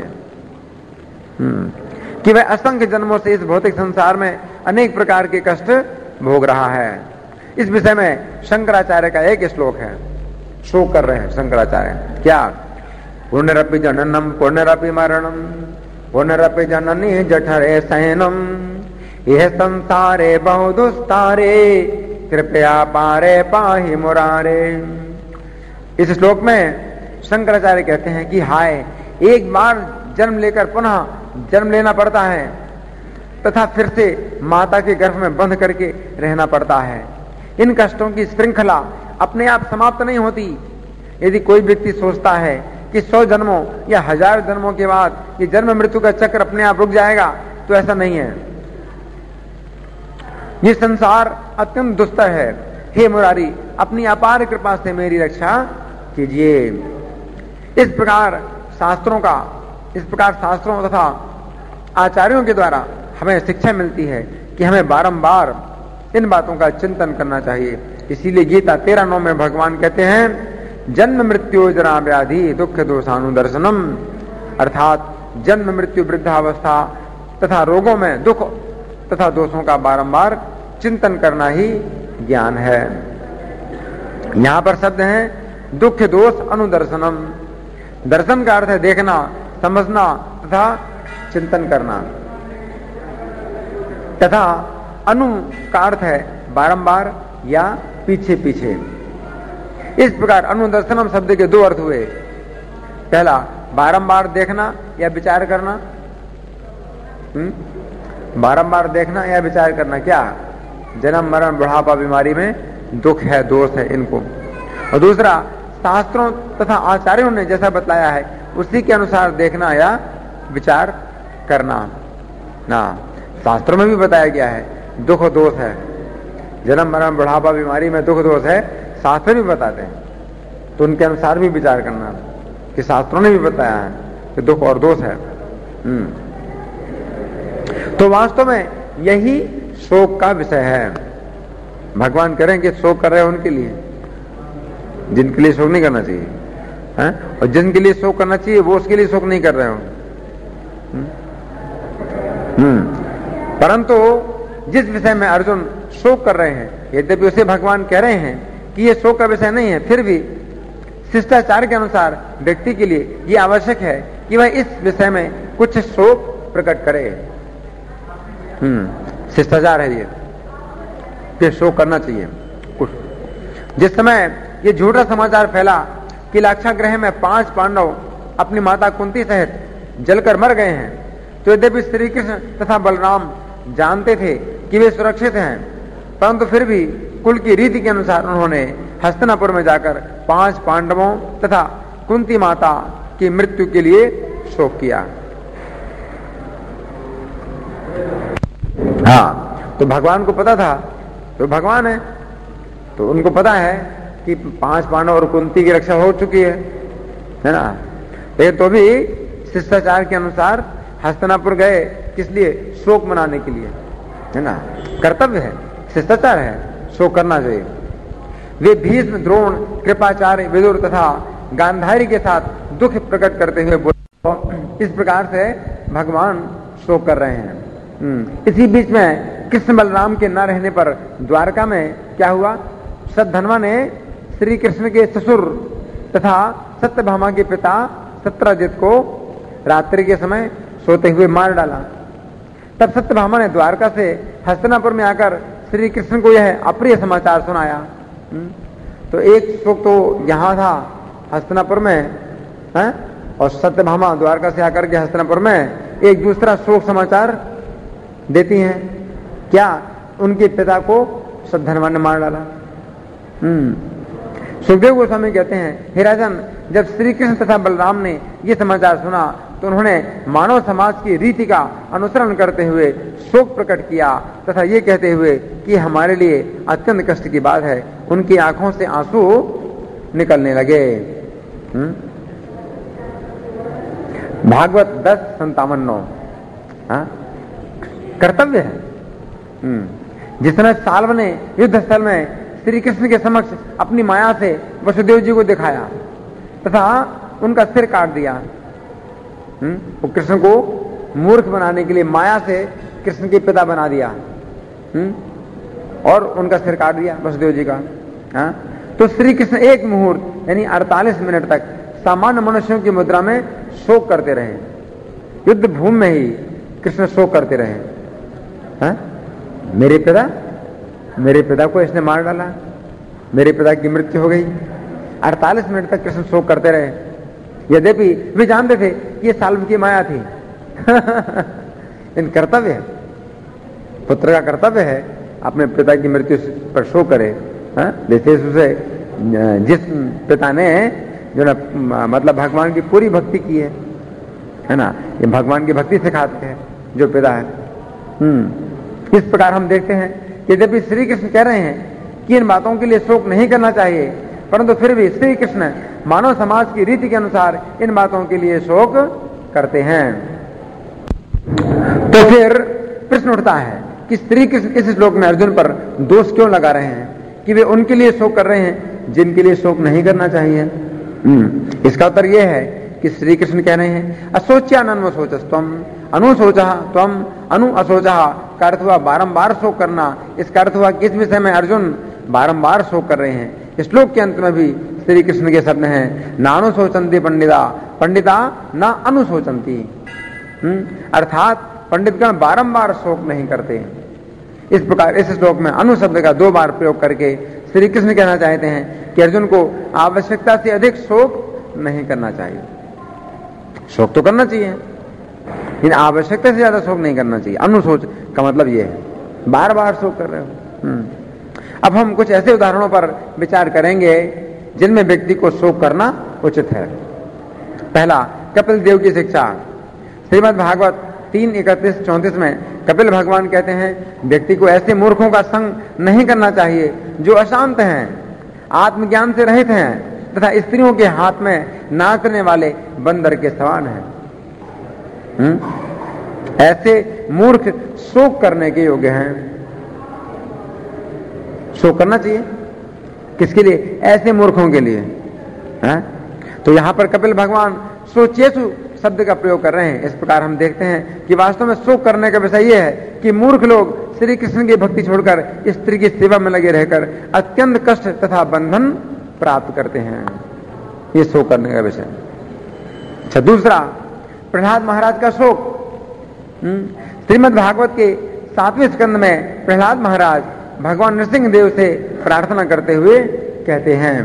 कि वह असंख्य जन्मों से इस भौतिक संसार में अनेक प्रकार के कष्ट भोग रहा है। इस विषय में शंकराचार्य का एक श्लोक है। शोक कर रहे हैं शंकराचार्य, क्या? पुनरपि जननम पुनरपि मरणम पुनरपि जननी जठरे शयनम यह संसारे बहु दुस्तारे कृपया पारे पाहि मुरारे। इस श्लोक में शंकराचार्य कहते हैं कि हाय, एक बार जन्म लेकर पुनः जन्म लेना पड़ता है तथा फिर से माता के गर्भ में बंध करके रहना पड़ता है। इन कष्टों की श्रृंखला अपने आप समाप्त नहीं होती। यदि कोई व्यक्ति सोचता है कि सौ जन्मों या हजार जन्मों के बाद ये जन्म मृत्यु का चक्र अपने आप रुक जाएगा, तो ऐसा नहीं है। ये संसार अत्यंत दुस्तर है। हे मुरारी, अपनी अपार कृपा से मेरी रक्षा कीजिए। इस प्रकार शास्त्रों का इस प्रकार शास्त्रों तथा आचार्यों के द्वारा हमें शिक्षा मिलती है कि हमें बारंबार इन बातों का चिंतन करना चाहिए। इसीलिए गीता तेरह नौ में भगवान कहते हैं, जन्म मृत्यु जरा व्याधि दुख दोषानुदर्शनम, अर्थात जन्म मृत्यु वृद्धावस्था तथा रोगों में दुख तथा दोषों का बारंबार चिंतन करना ही ज्ञान है। यहां पर शब्द है दुख दोष अनुदर्शनम। दर्शन का अर्थ है देखना, समझना तथा चिंतन करना, तथा अनु का अर्थ है बारंबार या पीछे पीछे। इस प्रकार अनुदर्शनम शब्द के दो अर्थ हुए। पहला बारंबार देखना या विचार करना, हुँ? बारंबार देखना या विचार करना, क्या? जन्म मरण बुढ़ापा बीमारी में दुख है, दोष है इनको। और दूसरा शास्त्रों तथा आचार्यों ने जैसा बतलाया है उसी के अनुसार देखना या विचार करना। ना, शास्त्रों में भी बताया गया है दुख दोष है, जन्म मरण बुढ़ापा बीमारी में दुख दोष है, शास्त्र भी बताते हैं, तो उनके अनुसार भी विचार करना कि शास्त्रों ने भी बताया है कि दुख और दोष है। तो वास्तव में यही शोक का विषय है। भगवान करें कि शोक कर रहे हैं उनके लिए, जिनके लिए शोक नहीं करना चाहिए है? और जिनके लिए शोक करना चाहिए वो उसके लिए शोक नहीं कर रहे हो। हम्म परंतु जिस विषय में अर्जुन शोक कर रहे हैं, यद्यपि उसे भगवान कह रहे हैं कि ये शोक का विषय नहीं है, फिर भी शिष्टाचार के अनुसार व्यक्ति के लिए ये आवश्यक है कि वह इस विषय में कुछ शोक प्रकट करे। हम्म शिष्टाचार है ये कि शोक करना चाहिए कुछ। जिस समय ये झूठा समाचार फैला कि लाक्षागृह में पांच पांडव अपनी माता कुंती सहित जलकर मर गए हैं, तो यद्यपि श्री कृष्ण तथा बलराम जानते थे कि वे सुरक्षित हैं, परंतु फिर भी कुल की रीति के अनुसार उन्होंने हस्तिनापुर में जाकर पांच पांडवों तथा कुंती माता की मृत्यु के लिए शोक किया। हाँ, तो भगवान को पता था, तो भगवान है तो उनको पता है कि पांच पांडव और कुंती की रक्षा हो चुकी है, है ना। लेकिन तो भी शिष्टाचार के अनुसार हस्तिनापुर गए, किस लिए? शोक मनाने के लिए, है ना। कर्तव्य है, शिष्टाचार है, शोक करना चाहिए। वे भीष्म, द्रोण, कृपाचार्य, विदुर तथा गांधारी के साथ दुख प्रकट करते हुए बोले, इस प्रकार से भगवान शोक कर रहे हैं। इसी बीच में कृष्ण बलराम के न रहने पर द्वारका में क्या हुआ? सद्धन्वा ने श्री कृष्ण के ससुर तथा सत्यभामा के पिता सत्यजित को रात्रि के समय सोते हुए मार डाला। तब सत्यभामा ने द्वारका से हस्तिनापुर में आकर श्री कृष्ण को यह अप्रिय समाचार सुनाया। तो एक शोक तो यहां था हस्तिनापुर में, है? और सत्यभामा द्वारका से आकर के हस्तिनापुर में एक दूसरा शोक समाचार देती हैं। क्या? उनके पिता को सद्धन्वा ने मार डाला। हम्म सुखदेव गोस्वामी कहते हैं, हे राजन, जब श्री कृष्ण तथा बलराम ने यह समाचार सुना तो उन्होंने मानव समाज की रीति का अनुसरण करते हुए शोक प्रकट किया तथा ये कहते हुए कि हमारे लिए अत्यंत कष्ट की बात है, उनकी आंखों से आंसू निकलने लगे। हम्म भागवत दस संतावन नौ। कर्तव्य है। हम्म जिस समय साल्व ने युद्ध स्थल में श्री कृष्ण के समक्ष अपनी माया से वसुदेव जी को दिखाया तथा उनका सिर काट दिया। हम्म वो कृष्ण को मूर्ख बनाने के लिए माया से कृष्ण के पिता बना दिया। हम्म और उनका सिर काट दिया वसुदेव जी का। हाँ तो श्री कृष्ण एक मुहूर्त यानी अड़तालीस मिनट तक सामान्य मनुष्यों की मुद्रा में शोक करते रहे। युद्ध भूमि में ही कृष्ण शोक करते रहे। हाँ? मेरे पिता मेरे पिता को इसने मार डाला, मेरे पिता की मृत्यु हो गई। अड़तालीस मिनट तक कृष्ण शोक करते रहे, यद्यपि वे जानते थे कि ये साल्व की माया थी। इन कर्तव्य है, पुत्र का कर्तव्य है अपने पिता की मृत्यु पर शोक करे। जैसे उसे जिस पिता ने जो ना मतलब भगवान की पूरी भक्ति की है, है ना, ये भगवान की भक्ति सिखाते हैं जो पिता है। हम्म इस प्रकार हम देखते हैं कि यद्यपि श्री कृष्ण कह रहे हैं कि इन बातों के लिए शोक नहीं करना चाहिए, परंतु फिर भी श्री कृष्ण मानव समाज की रीति के अनुसार इन बातों के लिए शोक करते हैं। तो फिर प्रश्न उठता है कि श्री कृष्ण इस श्लोक में अर्जुन पर दोष क्यों लगा रहे हैं कि वे उनके लिए शोक कर रहे हैं जिनके लिए शोक नहीं करना चाहिए। हम्म इसका उत्तर यह है कि श्री कृष्ण कह रहे हैं, असोच्या नन्व सोचस्तम अनुशोचा त्वम अनु असोचा का अर्थ हुआ बारंबार शोक करना। इसका अर्थ हुआ किस विषय में अर्जुन बारंबार शोक कर रहे हैं। श्लोक के अंत में भी श्री कृष्ण के शब्द हैं, नानु सोचंती पंडिता पंडिता न अनुशोचंती। अर्थात पंडितगण बारंबार शोक नहीं करते। इस प्रकार इस श्लोक में अनु शब्द का दो बार प्रयोग करके श्री कृष्ण कहना चाहते हैं कि अर्जुन को आवश्यकता से अधिक शोक नहीं करना चाहिए। शोक तो करना चाहिए, लेकिन आवश्यकता से ज्यादा शोक नहीं करना चाहिए। अनुशोच का मतलब यह है बार बार शोक कर रहे हो। अब हम कुछ ऐसे उदाहरणों पर विचार करेंगे जिनमें व्यक्ति को शोक करना उचित है। पहला, कपिल देव की शिक्षा। श्रीमद् भागवत तीन इकतीस चौंतीस में कपिल भगवान कहते हैं, व्यक्ति को ऐसे मूर्खों का संग नहीं करना चाहिए जो अशांत हैं, आत्मज्ञान से रहित हैं तथा स्त्रियों के हाथ में नाचने वाले बंदर के समान हैं। हम्म ऐसे मूर्ख शोक करने के योग्य हैं। शोक करना चाहिए किसके लिए? ऐसे मूर्खों के लिए। है? तो यहां पर कपिल भगवान सोचेसु शब्द का प्रयोग कर रहे हैं। इस प्रकार हम देखते हैं कि वास्तव में शोक करने का विषय यह है कि मूर्ख लोग श्री कृष्ण की भक्ति छोड़कर स्त्री की सेवा में लगे रहकर अत्यंत कष्ट तथा बंधन प्राप्त करते हैं। ये शोक करने का विषय। अच्छा, दूसरा, प्रहलाद महाराज का शोक। श्रीमद् भागवत के सातवें स्कंद में प्रहलाद महाराज भगवान नरसिंह देव से प्रार्थना करते हुए कहते हैं।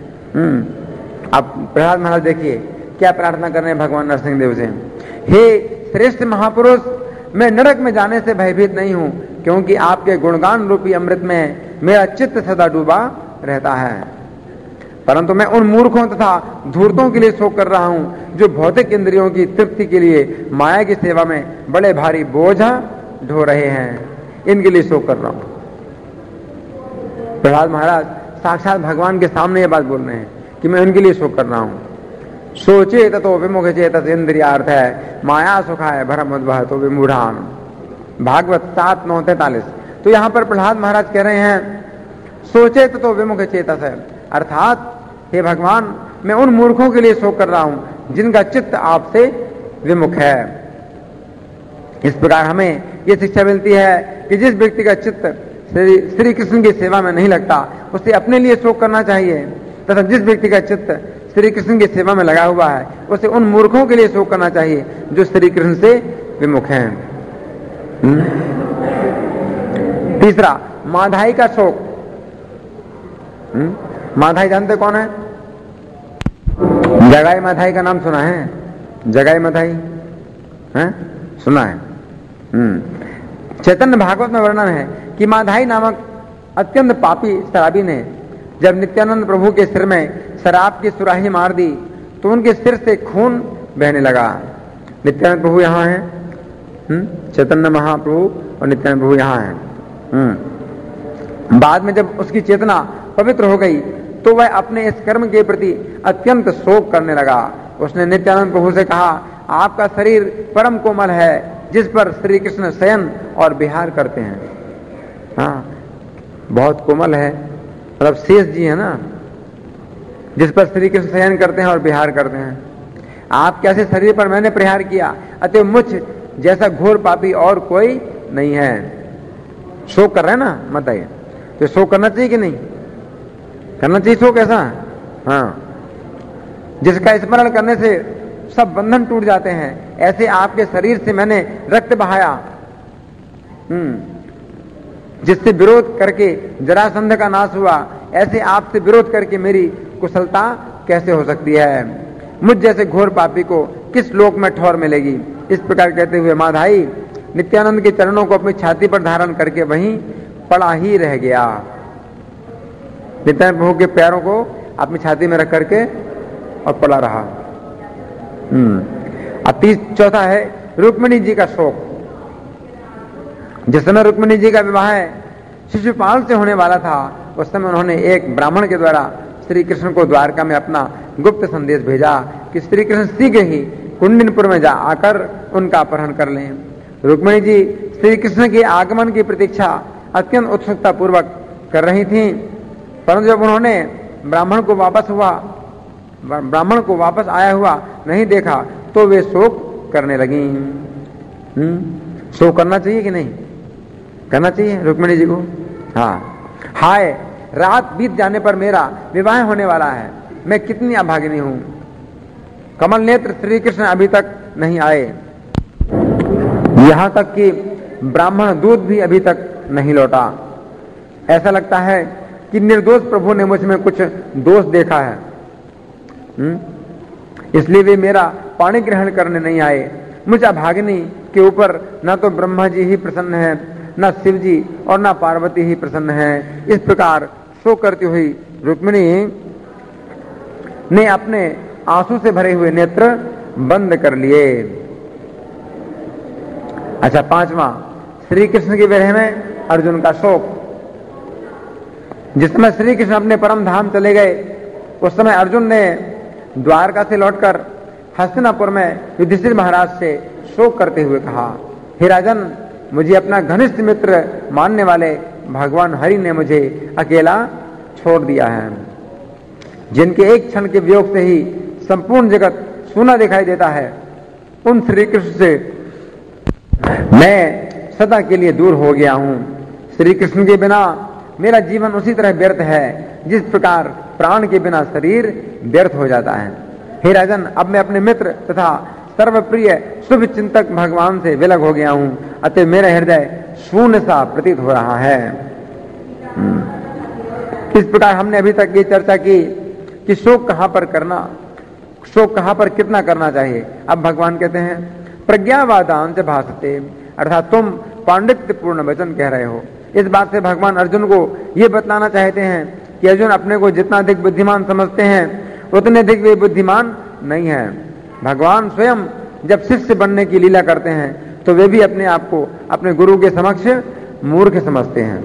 अब प्रहलाद महाराज देखिए क्या प्रार्थना कर रहे हैं भगवान नरसिंह देव से। हे श्रेष्ठ महापुरुष, मैं नरक में जाने से भयभीत नहीं हूं, क्योंकि आपके गुणगान रूपी अमृत में मेरा चित्त सदा डूबा रहता है। परंतु मैं उन मूर्खों तथा धूर्तों के लिए शोक कर रहा हूं जो भौतिक इंद्रियों की तृप्ति के लिए माया की सेवा में बड़े भारी बोझ ढो रहे हैं। इनके लिए शोक कर रहा हूं। प्रहलाद महाराज साक्षात भगवान के सामने ये बात बोल रहे हैं कि मैं उनके लिए शोक कर रहा हूं। सोचे तो विमुख चेतस इंद्रियार्थ है, माया सुखाय भरम उद्वह तो विमूढ़ान। भागवत सात नौ तैतालीस। तो यहां पर प्रहलाद महाराज कह रहे हैं सोचे तो विमुख चेतस है, अर्थात हे भगवान, मैं उन मूर्खों के लिए शोक कर रहा हूं जिनका चित्त आपसे विमुख है। इस प्रकार हमें यह शिक्षा मिलती है कि जिस व्यक्ति का चित्त श्री श्री कृष्ण की सेवा में नहीं लगता उसे अपने लिए शोक करना चाहिए, तथा जिस व्यक्ति का चित्त श्री कृष्ण की सेवा में लगा हुआ है उसे उन मूर्खों के लिए शोक करना चाहिए जो श्री कृष्ण से विमुख हैं। तीसरा, माधाई का शोक। माधाई जानते कौन है? जगाई माधाई का नाम सुना है? जगाई माधाई है? सुना है। हम्म चैतन्य भागवत में वर्णन है कि माधाई नामक अत्यंत पापी शराबी ने जब नित्यानंद प्रभु के सिर में शराब की सुराही मार दी तो उनके सिर से खून बहने लगा। नित्यानंद प्रभु यहाँ हैं, चैतन्य महाप्रभु और नित्यानंद प्रभु यहाँ हैं। बाद में जब उसकी चेतना पवित्र हो गई तो वह अपने इस कर्म के प्रति अत्यंत शोक करने लगा। उसने नित्यानंद प्रभु से कहा, आपका शरीर परम कोमल है जिस पर श्री कृष्ण शयन और विहार करते हैं। हाँ, बहुत कोमल है, मतलब शेष जी है ना, जिस पर श्री कृष्ण शयन करते हैं और विहार करते हैं। आप कैसे शरीर पर मैंने प्रहार किया, अतः मुझ जैसा घोर पापी और कोई नहीं है। शोक कर रहे हैं ना, मत आइए। तो शोक करना चाहिए कि नहीं करना चाहिए? शोक ऐसा, हाँ, जिसका स्मरण करने से सब बंधन टूट जाते हैं, ऐसे आपके शरीर से मैंने रक्त बहाया, हम्म जिससे विरोध करके जरासंध का नाश हुआ, ऐसे आपसे विरोध करके मेरी कुशलता कैसे हो सकती है? मुझ जैसे घोर पापी को किस लोक में ठौर मिलेगी? इस प्रकार कहते हुए माधाई नित्यानंद के चरणों को अपनी छाती पर धारण करके वहीं पड़ा ही रह गया। नित्यानंद प्रभु के पैरों को अपनी छाती में रख करके और पड़ा रहा। हम्म अब तीस चौथा है रुक्मिणी जी का शोक। जिस समय रुक्मिणी जी का विवाह शिशुपाल से होने वाला था उस समय उन्होंने एक ब्राह्मण के द्वारा श्री कृष्ण को द्वारका में अपना गुप्त संदेश भेजा कि श्री कृष्ण शीघ्र ही कुंडिनपुर में जा आकर उनका अपहरण कर लें। रुक्मिणी जी श्री कृष्ण के आगमन की प्रतीक्षा अत्यंत उत्सुकता पूर्वक कर रही थीं, परंतु जब उन्होंने ब्राह्मण को वापस हुआ ब्राह्मण को वापस आया हुआ नहीं देखा तो वे शोक करने लगी। हम्म शोक करना चाहिए कि नहीं करना चाहिए रुक्मिणी जी को? हाँ, हाय, रात बीत जाने पर मेरा विवाह होने वाला है, मैं कितनी अभागिनी हूं। कमल नेत्र श्री कृष्ण अभी तक नहीं आए, यहां तक कि ब्राह्मण दूध भी अभी तक नहीं लौटा। ऐसा लगता है कि निर्दोष प्रभु ने मुझ में कुछ दोष देखा है, हुँ? इसलिए वे मेरा पाणी ग्रहण करने नहीं आए। मुझ अभागिनी के ऊपर न तो ब्रह्मा जी ही प्रसन्न है, न शिव जी और न पार्वती ही प्रसन्न है। इस प्रकार शोक करती हुई रुक्मिणी ने अपने आंसू से भरे हुए नेत्र बंद कर लिए। अच्छा, पांचवा, श्री कृष्ण के विरह में अर्जुन का शोक। जिस समय श्री कृष्ण अपने परम धाम चले गए उस समय अर्जुन ने द्वारका से लौटकर हस्तिनापुर में युधिष्ठिर महाराज से शोक करते हुए कहा, हे राजन, मुझे अपना घनिष्ठ मित्र मानने वाले भगवान हरि ने मुझे अकेला छोड़ दिया है, जिनके एक क्षण के वियोग से ही संपूर्ण जगत सूना दिखाई देता है। उन श्री कृष्ण से मैं सदा के लिए दूर हो गया हूं। श्री कृष्ण के बिना मेरा जीवन उसी तरह व्यर्थ है जिस प्रकार प्राण के बिना शरीर व्यर्थ हो जाता है। हे राजन, अब मैं अपने मित्र तथा सर्वप्रिय शुभ चिंतक भगवान से विलग हो गया हूं, अतः मेरा हृदय शून्य सा प्रतीत हो रहा है। इस प्रकार हमने अभी तक ये चर्चा की कि शोक कहां पर करना, शोक कहां पर कितना करना चाहिए। अब भगवान कहते हैं प्रज्ञावादांत भासते, अर्थात तुम पांडित्य पूर्ण वचन कह रहे हो। इस बात से भगवान अर्जुन को यह बतलाना चाहते हैं कि अर्जुन अपने को जितना अधिक बुद्धिमान समझते हैं उतने अधिक वे बुद्धिमान नहीं है। भगवान स्वयं जब शिष्य बनने की लीला करते हैं तो वे भी अपने आप को अपने गुरु के समक्ष मूर्ख समझते हैं।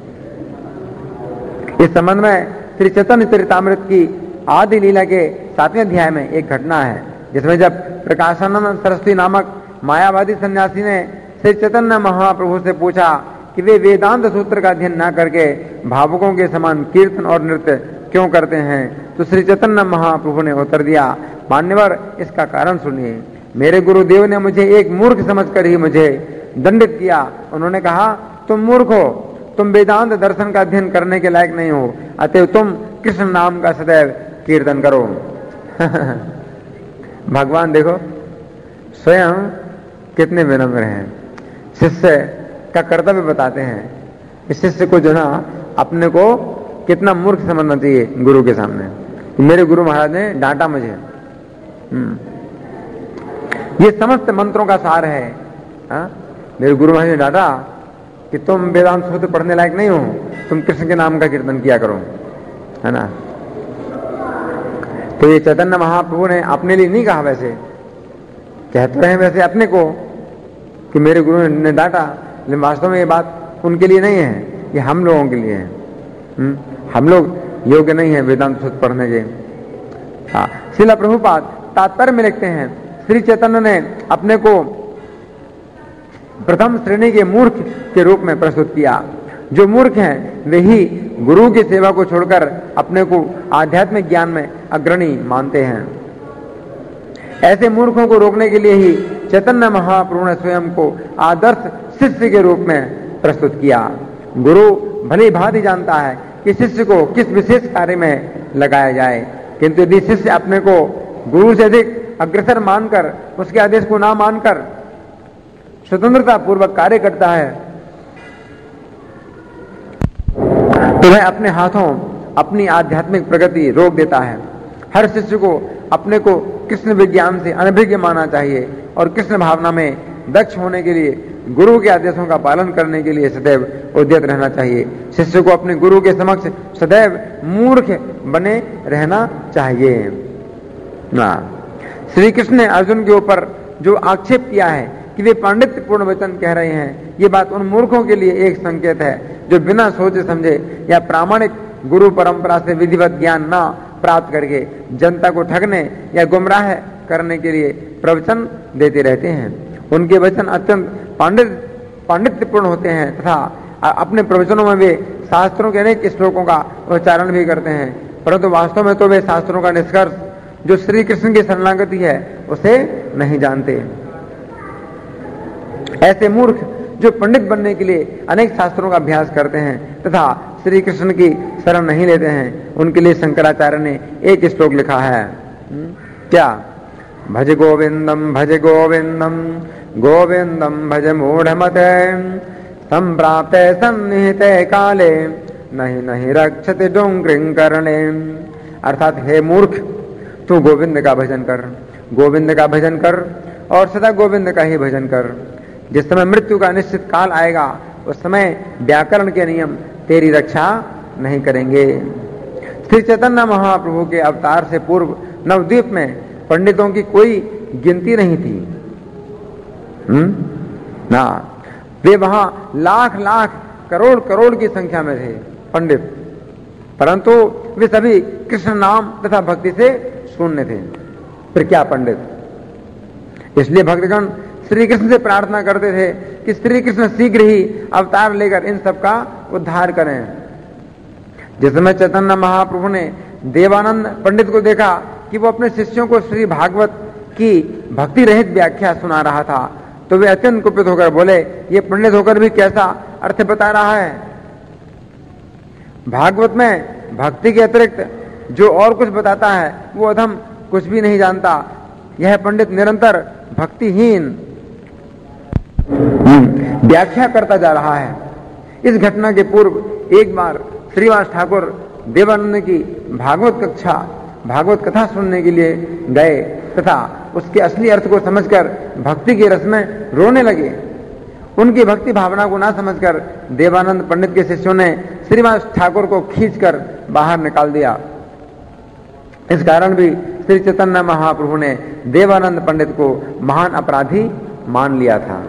इस संबंध में श्री चैतन्य चरितामृत की आदि लीला के सातवें अध्याय में एक घटना है, जिसमें जब प्रकाशानंद सरस्वती नामक मायावादी सन्यासी ने श्री चैतन्य महाप्रभु से पूछा कि वे वेदांत सूत्र का अध्ययन न करके भावुकों के समान कीर्तन और नृत्य क्यों करते हैं, तो श्री चैतन्य महाप्रभु ने उत्तर दिया, मान्यवर इसका कारण सुनिए। मेरे गुरुदेव ने मुझे एक मूर्ख समझकर ही मुझे दंडित किया। उन्होंने कहा, तुम मूर्ख हो, तुम वेदांत दर्शन का अध्ययन करने के लायक नहीं हो, अतः तुम कृष्ण नाम का सदैव कीर्तन करो। भगवान देखो स्वयं कितने विनम्र हैं, शिष्य का कर्तव्य बताते हैं। इस शिष्य को जो ना अपने को कितना मूर्ख समझना चाहिए गुरु के सामने। मेरे गुरु महाराज ने डांटा मुझे। ये समस्त मंत्रों का सार है। हा? मेरे गुरु महाराज ने डांटा कि तुम वेदांत सूत्र पढ़ने लायक नहीं हो, तुम कृष्ण के नाम का कीर्तन किया करो, है ना। तो ये चैतन्य महाप्रभु ने अपने लिए नहीं कहा, वैसे कहते रहे वैसे अपने को कि मेरे गुरु ने डांटा, लेकिन वास्तव में ये बात उनके लिए नहीं है, ये हम लोगों के लिए है। हुँ? हम लोग योग्य नहीं है वेदांत सूत्र पढ़ने के। हाँ, श्रील प्रभुपाद तात्पर्य में लिखते हैं, श्री चैतन्य ने अपने को प्रथम श्रेणी के मूर्ख के रूप में प्रस्तुत किया। जो मूर्ख हैं वे ही गुरु की सेवा को छोड़कर अपने को आध्यात्मिक ज्ञान में अग्रणी मानते हैं। ऐसे मूर्खों को रोकने के लिए ही चैतन्य महाप्रभु ने स्वयं को आदर्श शिष्य के रूप में प्रस्तुत किया। गुरु भली भांति जानता है कि शिष्य को किस विशेष कार्य में लगाया जाए, किंतु यदि शिष्य अपने को गुरु से अधिक अग्रसर मानकर उसके आदेश को ना मानकर स्वतंत्रता पूर्वक कार्य करता है तो वह अपने हाथों अपनी आध्यात्मिक प्रगति रोक देता है। हर शिष्य को अपने को कृष्ण विज्ञान से अनभिज्ञ मानना चाहिए और कृष्ण भावना में दक्ष होने के लिए गुरु के आदेशों का पालन करने के लिए सदैव उद्यत रहना चाहिए। शिष्य को अपने गुरु के समक्ष सदैव मूर्ख बने रहना चाहिए। ना श्री कृष्ण ने अर्जुन के ऊपर जो आक्षेप किया है कि वे पांडित्य पूर्ण वचन कह रहे हैं, ये बात उन मूर्खों के लिए एक संकेत है जो बिना सोचे समझे या प्रामाणिक गुरु परंपरा से विधिवत ज्ञान ना प्राप्त करके जनता को ठगने या गुमराह करने के लिए प्रवचन देते रहते हैं। उनके वचन अत्यंत पांडित पांडित्यपूर्ण होते हैं तथा अपने प्रवचनों में वे शास्त्रों के अनेक श्लोकों का उच्चारण भी करते हैं, परंतु वास्तव में तो वे शास्त्रों का निष्कर्ष जो श्री कृष्ण की शरणागति है उसे नहीं जानते। ऐसे मूर्ख जो पंडित बनने के लिए अनेक शास्त्रों का अभ्यास करते हैं तथा श्री कृष्ण की शरण नहीं लेते हैं, उनके लिए शंकराचार्य ने एक श्लोक लिखा है। क्या? भज गोविंदम भज गोविंदम गोविंदम भज मूढ़मते संप्राप्ते सन्निहिते काले नहीं नहीं रक्षति डोंग्रिं करणे। अर्थात हे मूर्ख, तू गोविंद का भजन कर, गोविंद का भजन कर और सदा गोविंद का ही भजन कर। जिस समय मृत्यु का निश्चित काल आएगा उस समय व्याकरण के नियम तेरी रक्षा नहीं करेंगे। श्री चैतन्य महाप्रभु के अवतार से पूर्व नवद्वीप में पंडितों की कोई गिनती नहीं थी। हम्म ना, वे वहां लाख लाख करोड़ करोड़ की संख्या में थे पंडित, परंतु वे सभी कृष्ण नाम तथा भक्ति से शून्य थे। फिर क्या पंडित? इसलिए भक्तगण श्री कृष्ण से प्रार्थना करते थे कि श्री कृष्ण शीघ्र ही अवतार लेकर इन सब का उद्धार करें। जिस समय चैतन्य महाप्रभु ने देवानंद पंडित को देखा कि वो अपने शिष्यों को श्री भागवत की भक्ति रहित व्याख्या सुना रहा था, तो वे अत्यंत कुपित होकर बोले, ये पंडित होकर भी कैसा अर्थ बता रहा है। भागवत में भक्ति के अतिरिक्त जो और कुछ बताता है वो अधम कुछ भी नहीं जानता। यह पंडित निरंतर भक्तिहीन व्याख्या करता जा रहा है। इस घटना के पूर्व एक बार श्रीवास ठाकुर देवानंद की भागवत कक्षा भागवत कथा सुनने के लिए गए तथा उसके असली अर्थ को समझकर भक्ति के रस में रोने लगे। उनकी भक्ति भावना को ना समझकर देवानंद पंडित के शिष्यों ने श्रीवास ठाकुर को खींचकर बाहर निकाल दिया। इस कारण भी श्री चैतन्य महाप्रभु ने देवानंद पंडित को महान अपराधी मान लिया था।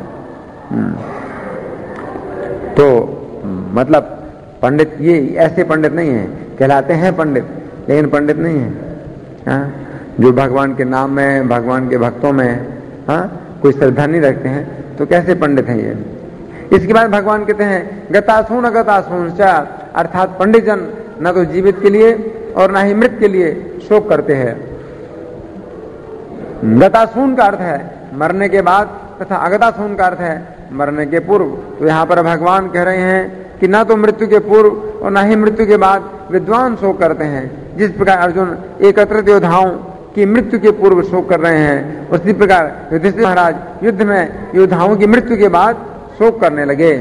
तो मतलब पंडित ये ऐसे पंडित नहीं है, कहलाते हैं पंडित लेकिन पंडित नहीं है। हाँ? जो भगवान के नाम में, भगवान के भक्तों में हाँ कोई श्रद्धा नहीं रखते हैं तो कैसे पंडित हैं ये। इसके बाद भगवान कहते हैं गतासून गतासून च, अर्थात पंडित जन न तो जीवित के लिए और न ही मृत के लिए शोक करते हैं। गतासून का अर्थ है मरने के बाद तथा अगतासून का अर्थ है मरने के पूर्व। तो यहाँ पर भगवान कह रहे हैं कि ना तो मृत्यु के पूर्व और ना ही मृत्यु के बाद विद्वान शोक करते हैं। जिस प्रकार अर्जुन एकत्रित योद्धाओं की मृत्यु के पूर्व शोक कर रहे हैं, उसी प्रकार युधिष्ठिर महाराज युद्ध में योद्धाओं की मृत्यु के बाद शोक करने लगे।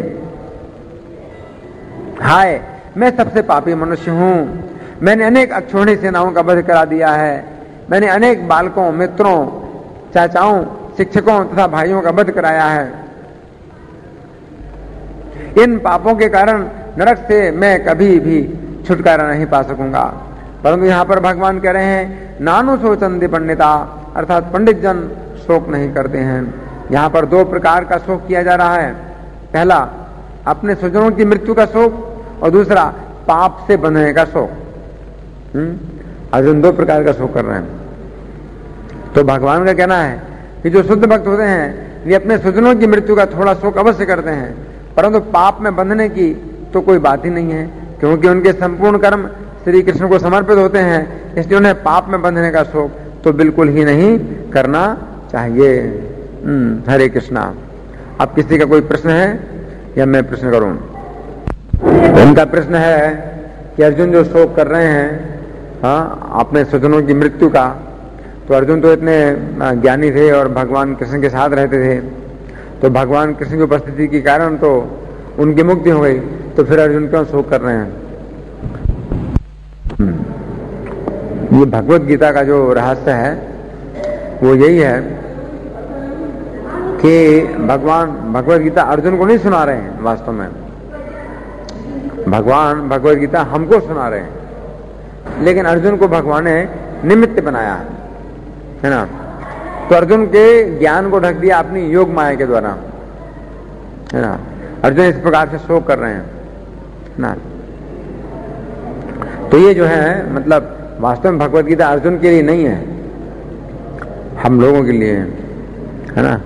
हाय, मैं सबसे पापी मनुष्य हूँ। मैंने अनेक अक्षोहिणी सेनाओं का वध करा दिया है। मैंने अनेक बालकों, मित्रों, चाचाओं, शिक्षकों तथा भाइयों का वध कराया है। इन पापों के कारण नरक से मैं कभी भी छुटकारा नहीं पा सकूंगा। परंतु यहाँ पर भगवान कह रहे हैं नानु शोचन्ति पंडिता, अर्थात पंडित जन शोक नहीं करते हैं। यहाँ पर दो प्रकार का शोक किया जा रहा है। पहला अपने स्वजनों की मृत्यु का शोक और दूसरा पाप से बंधने का शोक। अर्जुन दो प्रकार का शोक कर रहे हैं। तो भगवान का कहना है कि जो शुद्ध भक्त होते हैं वे अपने स्वजनों की मृत्यु का थोड़ा शोक अवश्य करते हैं, परंतु पाप में बंधने की तो कोई बात ही नहीं है, क्योंकि उनके संपूर्ण कर्म श्री कृष्ण को समर्पित होते हैं। इसलिए उन्हें पाप में बंधने का शोक तो बिल्कुल ही नहीं करना चाहिए। हरे कृष्णा। अब किसी का कोई प्रश्न है या मैं प्रश्न करूं? उनका प्रश्न है कि अर्जुन जो शोक कर रहे हैं हाँ अपने स्वजनों की मृत्यु का, तो अर्जुन तो इतने ज्ञानी थे और भगवान कृष्ण के साथ रहते थे, तो भगवान कृष्ण की उपस्थिति के कारण तो उनकी मुक्ति हो गई, तो फिर अर्जुन क्यों शोक कर रहे हैं? ये भगवत गीता का जो रहस्य है वो यही है कि भगवान भगवत गीता अर्जुन को नहीं सुना रहे हैं। वास्तव में भगवान भगवत गीता हमको सुना रहे हैं, लेकिन अर्जुन को भगवान ने निमित्त बनाया है, है ना। तो अर्जुन के ज्ञान को ढक दिया अपनी योग माया के द्वारा, है ना। अर्जुन इस प्रकार से शोक कर रहे हैं ना। तो ये जो है मतलब वास्तव में भगवत गीता अर्जुन के लिए नहीं है, हम लोगों के लिए है ना।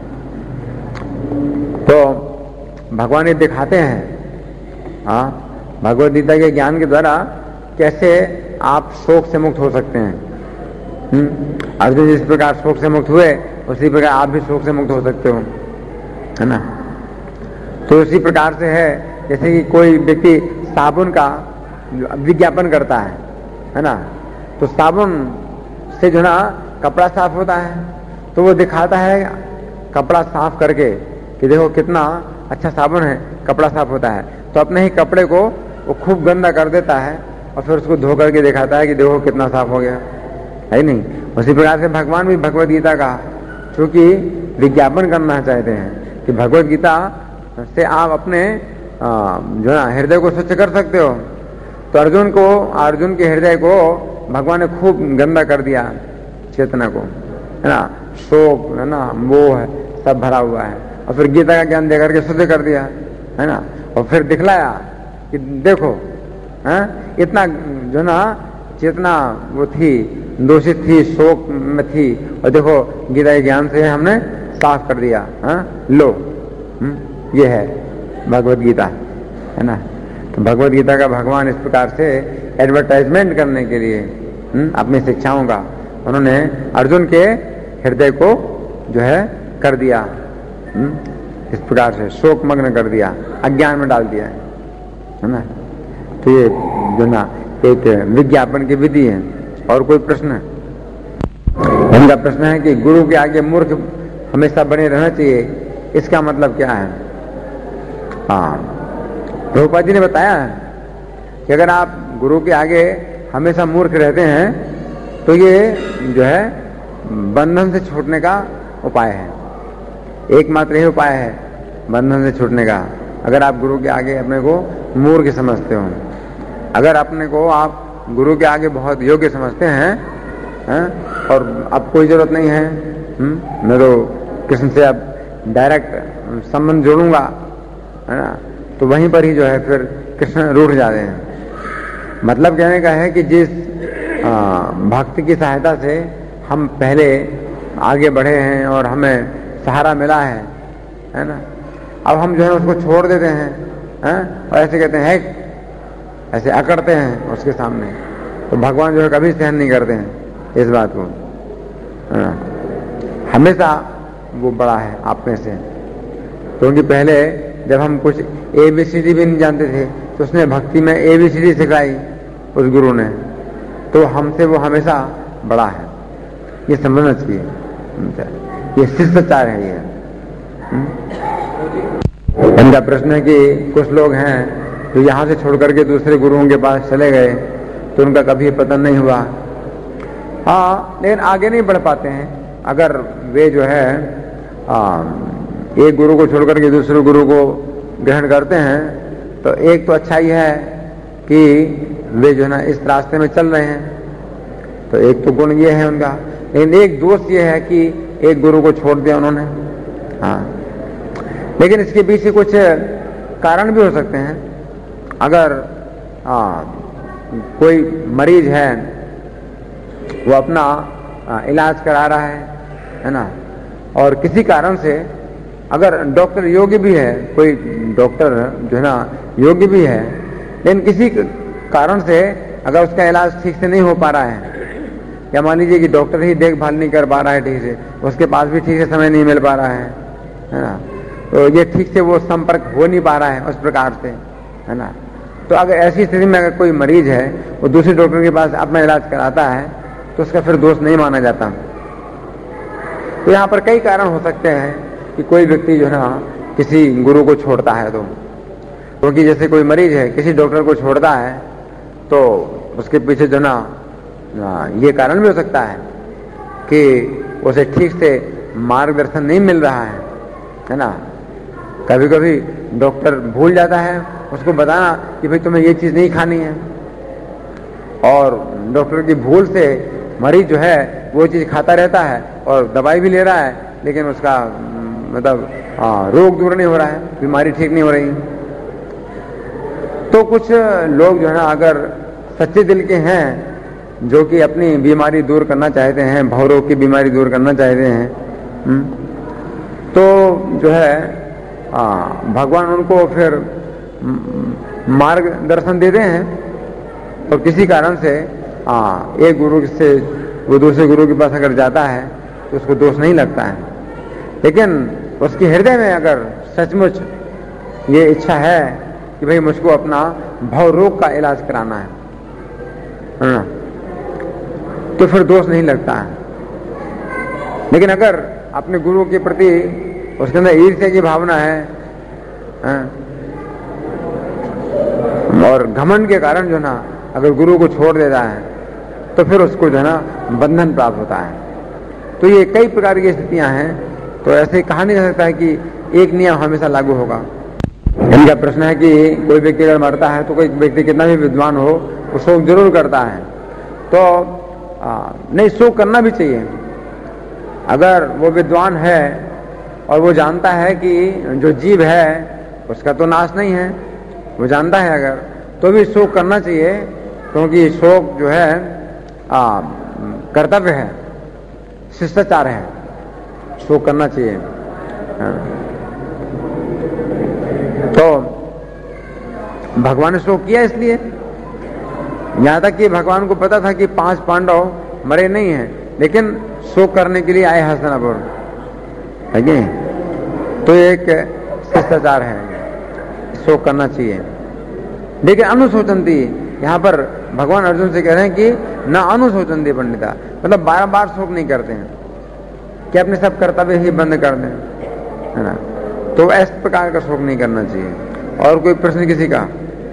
तो भगवान ये दिखाते हैं हाँ भगवत गीता के ज्ञान के द्वारा कैसे आप शोक से मुक्त हो सकते हैं। अर्जुन जिस प्रकार शोक से मुक्त हुए उसी प्रकार आप भी शोक से मुक्त हो सकते हो, है ना। तो उसी प्रकार से है जैसे कि कोई व्यक्ति साबुन का विज्ञापन करता है, है ना। तो साबुन से जो ना कपड़ा साफ होता है, तो वो दिखाता है कपड़ा साफ करके कि देखो कितना अच्छा साबुन है, कपड़ा साफ होता है। तो अपने ही कपड़े को वो खूब गंदा कर देता है और फिर उसको धो करके दिखाता है कि देखो कितना साफ हो गया, है नहीं। उसी प्रकार से भगवान भी भगवत गीता का क्योंकि विज्ञापन करना चाहते हैं कि भगवत गीता से आप अपने जो ना हृदय को स्वच्छ कर सकते हो। तो अर्जुन को अर्जुन के हृदय को भगवान ने खूब गंदा कर दिया, चेतना को, है ना। शोक, है ना, मोह सब भरा हुआ है, और फिर गीता का ज्ञान देकर के शुद्ध कर दिया, है ना। और फिर दिखलाया कि देखो है इतना जो ना चेतना वो थी, दोषित थी, शोक में थी, और देखो गीता के ज्ञान से हमने साफ कर दिया। है लो हुँ? ये है भगवत गीता, है ना। तो भगवत गीता का भगवान इस प्रकार से एडवर्टाइजमेंट करने के लिए हुँ? अपनी शिक्षाओं का उन्होंने अर्जुन के हृदय को जो है कर दिया, हुँ? इस प्रकार से शोक मग्न कर दिया, अज्ञान में डाल दिया है ना। तो ये जो ना एक विज्ञापन की विधि है। और कोई प्रश्न है? उनका प्रश्न है कि गुरु के आगे मूर्ख हमेशा बने रहना चाहिए, इसका मतलब क्या है? हाँ, प्रभुपाद जी ने बताया कि अगर आप गुरु के आगे हमेशा मूर्ख रहते हैं तो ये जो है बंधन से छूटने का उपाय है, एकमात्र यही उपाय है बंधन से छूटने का। अगर आप गुरु के आगे अपने को मूर्ख समझते हो, अगर अपने को आप गुरु के आगे बहुत योग्य समझते हैं, हैं? और अब कोई जरूरत नहीं है, हुँ? मैं तो कृष्ण से अब डायरेक्ट संबंध जोड़ूंगा, है ना, तो वहीं पर ही जो है फिर कृष्ण रूठ जाते हैं। मतलब कहने का है कि जिस भक्ति की सहायता से हम पहले आगे बढ़े हैं और हमें सहारा मिला है, है ना, अब हम जो है उसको छोड़ देते हैं, हैं? और ऐसे कहते हैं, है ऐसे अकड़ते हैं उसके सामने, तो भगवान जो है कभी सहन नहीं करते हैं इस बात को, हमेशा वो बड़ा है आप में से। क्योंकि तो पहले जब हम कुछ ए बी सी डी भी नहीं जानते थे तो उसने भक्ति में ए बी सी डी सिखाई उस गुरु ने, तो हमसे वो हमेशा बड़ा है, ये समझना चाहिए। ये शिष्टाचार है। ये इनका प्रश्न है कि कुछ लोग हैं तो यहाँ से छोड़ करके दूसरे गुरुओं के पास चले गए तो उनका कभी पतन नहीं हुआ। हाँ, लेकिन आगे नहीं बढ़ पाते हैं। अगर वे जो है आ, एक गुरु को छोड़ करके दूसरे गुरु को ग्रहण करते हैं तो एक तो अच्छा ही है कि वे जो है ना इस रास्ते में चल रहे हैं, तो एक तो गुण ये है उनका। लेकिन एक दोष ये है कि एक गुरु को छोड़ दिया उन्होंने। हाँ, लेकिन इसके पीछे कुछ कारण भी हो सकते हैं। अगर आ, कोई मरीज है, वो अपना आ, इलाज करा रहा है, है ना, और किसी कारण से अगर डॉक्टर योग्य भी है, कोई डॉक्टर जो है ना योग्य भी है, लेकिन किसी कारण से अगर उसका इलाज ठीक से नहीं हो पा रहा है, या मान लीजिए कि डॉक्टर ही देखभाल नहीं कर पा रहा है ठीक से, उसके पास भी ठीक से समय नहीं मिल पा रहा है, है ना, तो ये ठीक से वो संपर्क हो नहीं पा रहा है उस प्रकार से, है ना। तो अगर ऐसी स्थिति में अगर कोई मरीज है वो दूसरे डॉक्टर के पास अपना इलाज कराता है तो उसका फिर दोष नहीं माना जाता। तो यहाँ पर कई कारण हो सकते हैं कि कोई व्यक्ति जो है ना किसी गुरु को छोड़ता है, तो क्योंकि तो जैसे कोई मरीज है किसी डॉक्टर को छोड़ता है तो उसके पीछे जो ना ये कारण भी हो सकता है कि उसे ठीक से मार्गदर्शन नहीं मिल रहा है, है ना। कभी कभी डॉक्टर भूल जाता है उसको बताना कि भाई तुम्हें ये चीज नहीं खानी है, और डॉक्टर की भूल से मरीज जो है वो चीज खाता रहता है और दवाई भी ले रहा है, लेकिन उसका मतलब रोग दूर नहीं हो रहा है, बीमारी ठीक नहीं हो रही। तो कुछ लोग जो है ना अगर सच्चे दिल के हैं, जो कि अपनी बीमारी दूर करना चाहते हैं, भवरोग की बीमारी दूर करना चाहते हैं, तो जो है आ, भगवान उनको फिर मार्गदर्शन देते हैं। तो किसी कारण से आ, एक गुरु से वो दूसरे गुरु के पास अगर जाता है तो उसको दोष नहीं लगता है, लेकिन उसके हृदय में अगर सचमुच ये इच्छा है कि भाई मुझको अपना भव रोग का इलाज कराना है, है ना, तो फिर दोष नहीं लगता है। लेकिन अगर अपने गुरु के प्रति उसके अंदर ईर्ष्या की भावना है, है और घमंड के कारण जो ना अगर गुरु को छोड़ देता है तो फिर उसको जो है ना बंधन प्राप्त होता है। तो ये कई प्रकार की स्थितियां हैं, तो ऐसे कहा नहीं जा सकता है कि एक नियम हमेशा लागू होगा। इनका प्रश्न है कि कोई व्यक्ति अगर मरता है तो कोई व्यक्ति कितना भी विद्वान हो वो शोक जरूर करता है, तो आ, नहीं, शोक करना भी चाहिए। अगर वो विद्वान है और वो जानता है कि जो जीव है उसका तो नाश नहीं है, वो जानता है अगर, तो भी शोक करना चाहिए, क्योंकि शोक जो है आ, कर्तव्य है, शिष्टाचार है, शोक करना चाहिए। तो भगवान ने शोक किया इसलिए, यहां तक कि भगवान को पता था कि पांच पांडव मरे नहीं हैं, लेकिन शोक करने के लिए आए हस्तिनापुर, है कि नहीं? तो एक शिष्टाचार है, शोक करना चाहिए। लेकिन अनुशोचंती, यहाँ पर भगवान अर्जुन से कह रहे हैं कि न अनुशोचंती पंडिता, मतलब बार बार शोक नहीं करते हैं कि अपने सब कर्तव्य ही बंद कर दें, है ना। तो इस प्रकार का शोक नहीं करना चाहिए। और कोई प्रश्न किसी का?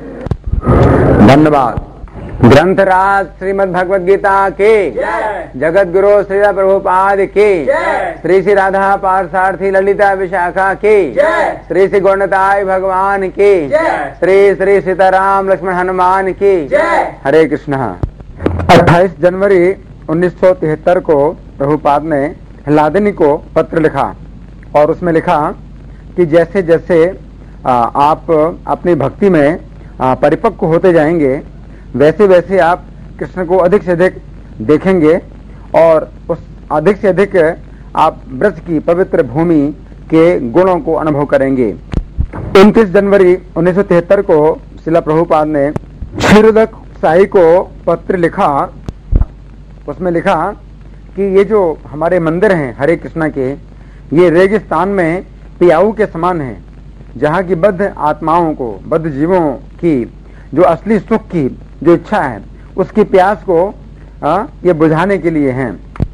धन्यवाद। ग्रंथराज श्रीमद् भगवद गीता के, जगत गुरु श्री प्रभुपाद के, श्री श्री राधा पार्थसारथी ललिता विशाखा के, श्री श्री गौणताय भगवान के, श्री श्री सीताराम लक्ष्मण हनुमान के। हरे कृष्ण। अट्ठाईस जनवरी उन्नीस सौ तिहत्तर को प्रभुपाद ने हलादिनी को पत्र लिखा और उसमें लिखा कि जैसे जैसे आप अपनी भक्ति में परिपक्व होते जाएंगे, वैसे वैसे आप कृष्ण को अधिक से अधिक देखेंगे और उस अधिक से अधिक आप ब्रज की पवित्र भूमि के गुणों को अनुभव करेंगे। उनतीस जनवरी उन्नीस सौ तिहत्तर को श्रील प्रभुपाद ने क्षीरोदक साई को पत्र लिखा। उसमें लिखा कि ये जो हमारे मंदिर हैं हरे कृष्णा के, ये रेगिस्तान में पियाऊ के समान हैं, जहाँ की बद्ध आत्माओं को, बद्ध जीवों की जो असली सुख की जो इच्छा है, उसकी प्यास को आ, ये बुझाने के लिए हैं।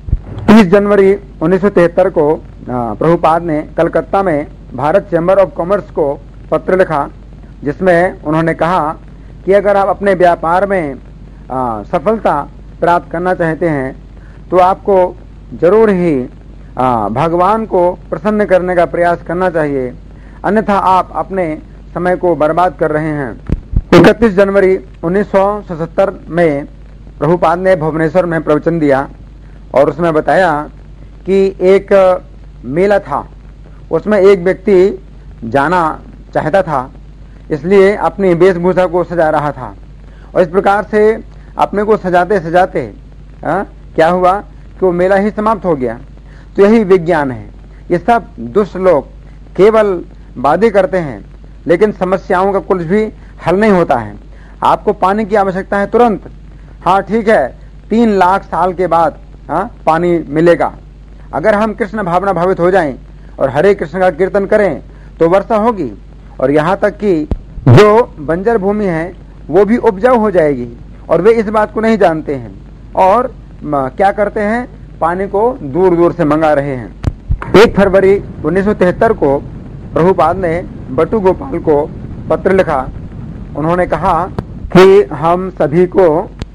तीस जनवरी उन्नीस सौ तिहत्तर को आ, प्रभुपाद ने कलकत्ता में भारत चैम्बर ऑफ कॉमर्स को पत्र लिखा, जिसमें उन्होंने कहा कि अगर आप अपने व्यापार में आ, सफलता प्राप्त करना चाहते हैं तो आपको जरूर ही आ, भगवान को प्रसन्न करने का प्रयास करना चाहिए, अन्यथा आप अपने समय को बर्बाद कर रहे हैं। इकतीस जनवरी उन्नीस सौ सतहत्तर में प्रभुपाद ने भुवनेश्वर में प्रवचन दिया और उसमें बताया कि एक मेला था, उसमें एक व्यक्ति जाना चाहता था, इसलिए अपनी वेशभूषा को सजा रहा था और इस प्रकार से अपने को सजाते सजाते आ, क्या हुआ कि वो मेला ही समाप्त हो गया। तो यही विज्ञान है। ये सब दुष्ट लोग केवल वादे करते हैं, लेकिन समस्याओं का कुछ भी हल नहीं होता है। आपको पानी की आवश्यकता है तुरंत, हाँ ठीक है, तीन लाख साल के बाद हाँ पानी मिलेगा। अगर हम कृष्ण भावना भावित हो जाएं और हरे कृष्ण का कीर्तन करें तो वर्षा होगी, और यहाँ तक कि जो बंजर भूमि है वो भी उपजाऊ हो जाएगी, और वे इस बात को नहीं जानते हैं और क्या करते हैं, पानी को दूर दूर से मंगा रहे हैं। एक फरवरी उन्नीस सौ तिहत्तर को प्रभुपाद ने बटू गोपाल को पत्र लिखा। उन्होंने कहा कि हम सभी को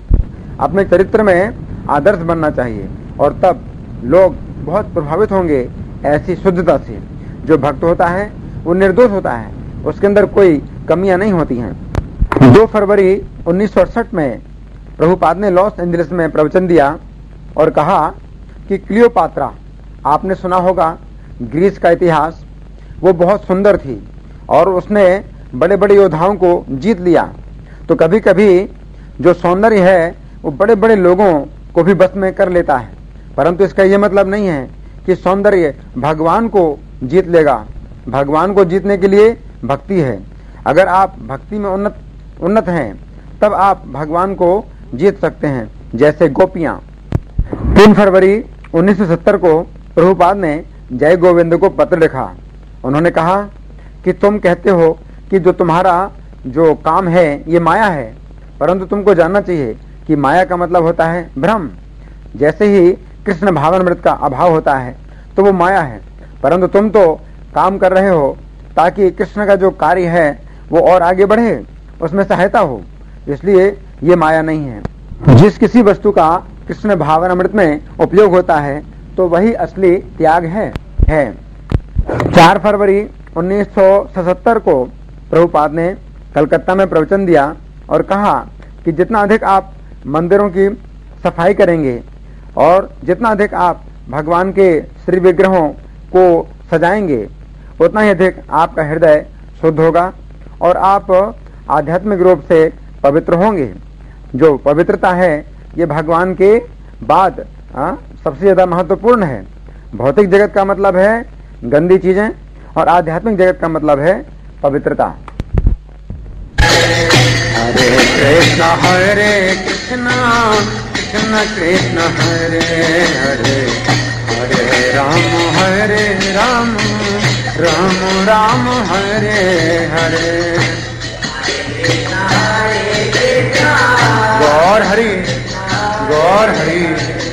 अपने चरित्र में आदर्श बनना चाहिए और तब लोग बहुत प्रभावित होंगे ऐसी शुद्धता से। जो भक्त होता है वो निर्दोष होता है, उसके अंदर कोई कमियां नहीं होती हैं। दो फरवरी उन्नीस सौ अड़सठ में प्रभुपाद ने लॉस एंजलिस में प्रवचन दिया और कहा कि क्लियोपात्रा, आपने सुना होगा ग्रीस का इतिहास, वो बहुत सुंदर थी और उसने बड़े बड़े योद्धाओं को जीत लिया। तो कभी कभी जो सौंदर्य है वो बड़े बड़े लोगों को भी बस में कर लेता है, परंतु इसका ये मतलब नहीं है कि सौंदर्य भगवान को जीत लेगा। भगवान को जीतने के लिए भक्ति है। अगर आप भक्ति में उन्नत उन्नत हैं तब आप भगवान को जीत सकते हैं, जैसे गोपियां। तीन फरवरी उन्नीस सौ सत्तर को प्रभुपाद ने जय गोविंद को पत्र लिखा। उन्होंने कहा कि तुम कहते हो कि जो तुम्हारा जो काम है ये माया है, परंतु तुमको जानना चाहिए कि माया का मतलब होता है भ्रम। जैसे ही कृष्ण भावनामृत का अभाव होता है तो वो माया है, परंतु तुम तो काम कर रहे हो ताकि कृष्ण का जो कार्य है वो और आगे बढ़े, उसमें सहायता हो, इसलिए ये माया नहीं है। जिस किसी वस्तु का कृष्ण भावनामृत में उपयोग होता है तो वही असली त्याग है, है। चार फरवरी उन्नीस सौ सतहत्तर को प्रभुपाद ने कलकत्ता में प्रवचन दिया और कहा कि जितना अधिक आप मंदिरों की सफाई करेंगे और जितना अधिक आप भगवान के श्री विग्रहों को सजाएंगे, उतना ही अधिक आपका हृदय शुद्ध होगा और आप आध्यात्मिक रूप से पवित्र होंगे। जो पवित्रता है ये भगवान के बाद आ, सबसे ज्यादा महत्वपूर्ण है। भौतिक जगत का मतलब है गंदी चीजें और आध्यात्मिक जगत का मतलब है पवित्रता। हरे कृष्णा हरे कृष्णा कृष्ण कृष्ण हरे हरे हरे राम हरे राम राम राम हरे हरे गौर हरि गौर हरि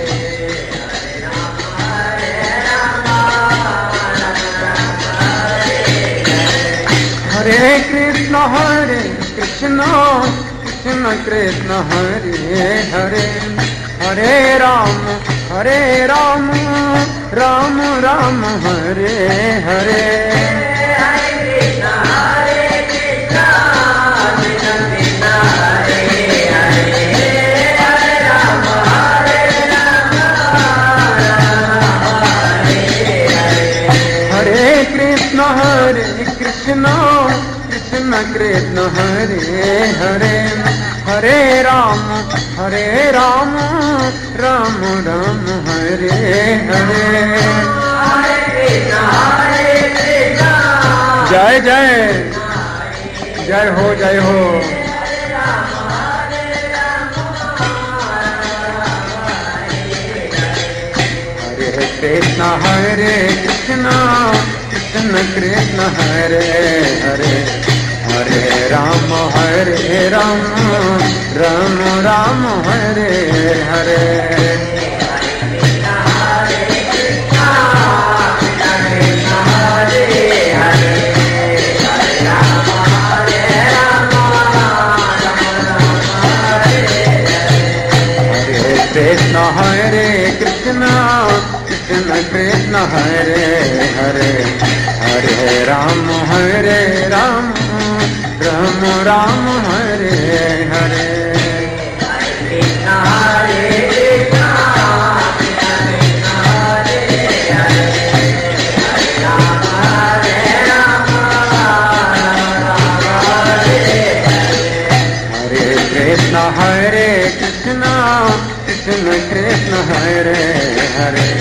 हरे कृष्ण हरे कृष्ण कृष्ण कृष्ण हरे हरे हरे राम हरे राम राम राम हरे हरे हरे कृष्ण हरे कृष्ण कृष्ण कृष्ण हरे हरे हरे राम हरे राम राम राम हरे हरे जय जय जय हो जय हो हरे कृष्ण हरे कृष्ण कृष्ण कृष्ण हरे हरे हरे राम हरे राम राम राम हरे हरे कृष्ण हरे कृष्ण कृष्ण कृष्ण हरे हरे हरे राम हरे राम राम राम हरे हरे कृष्ण हरे कृष्ण कृष्ण कृष्ण हरे हरे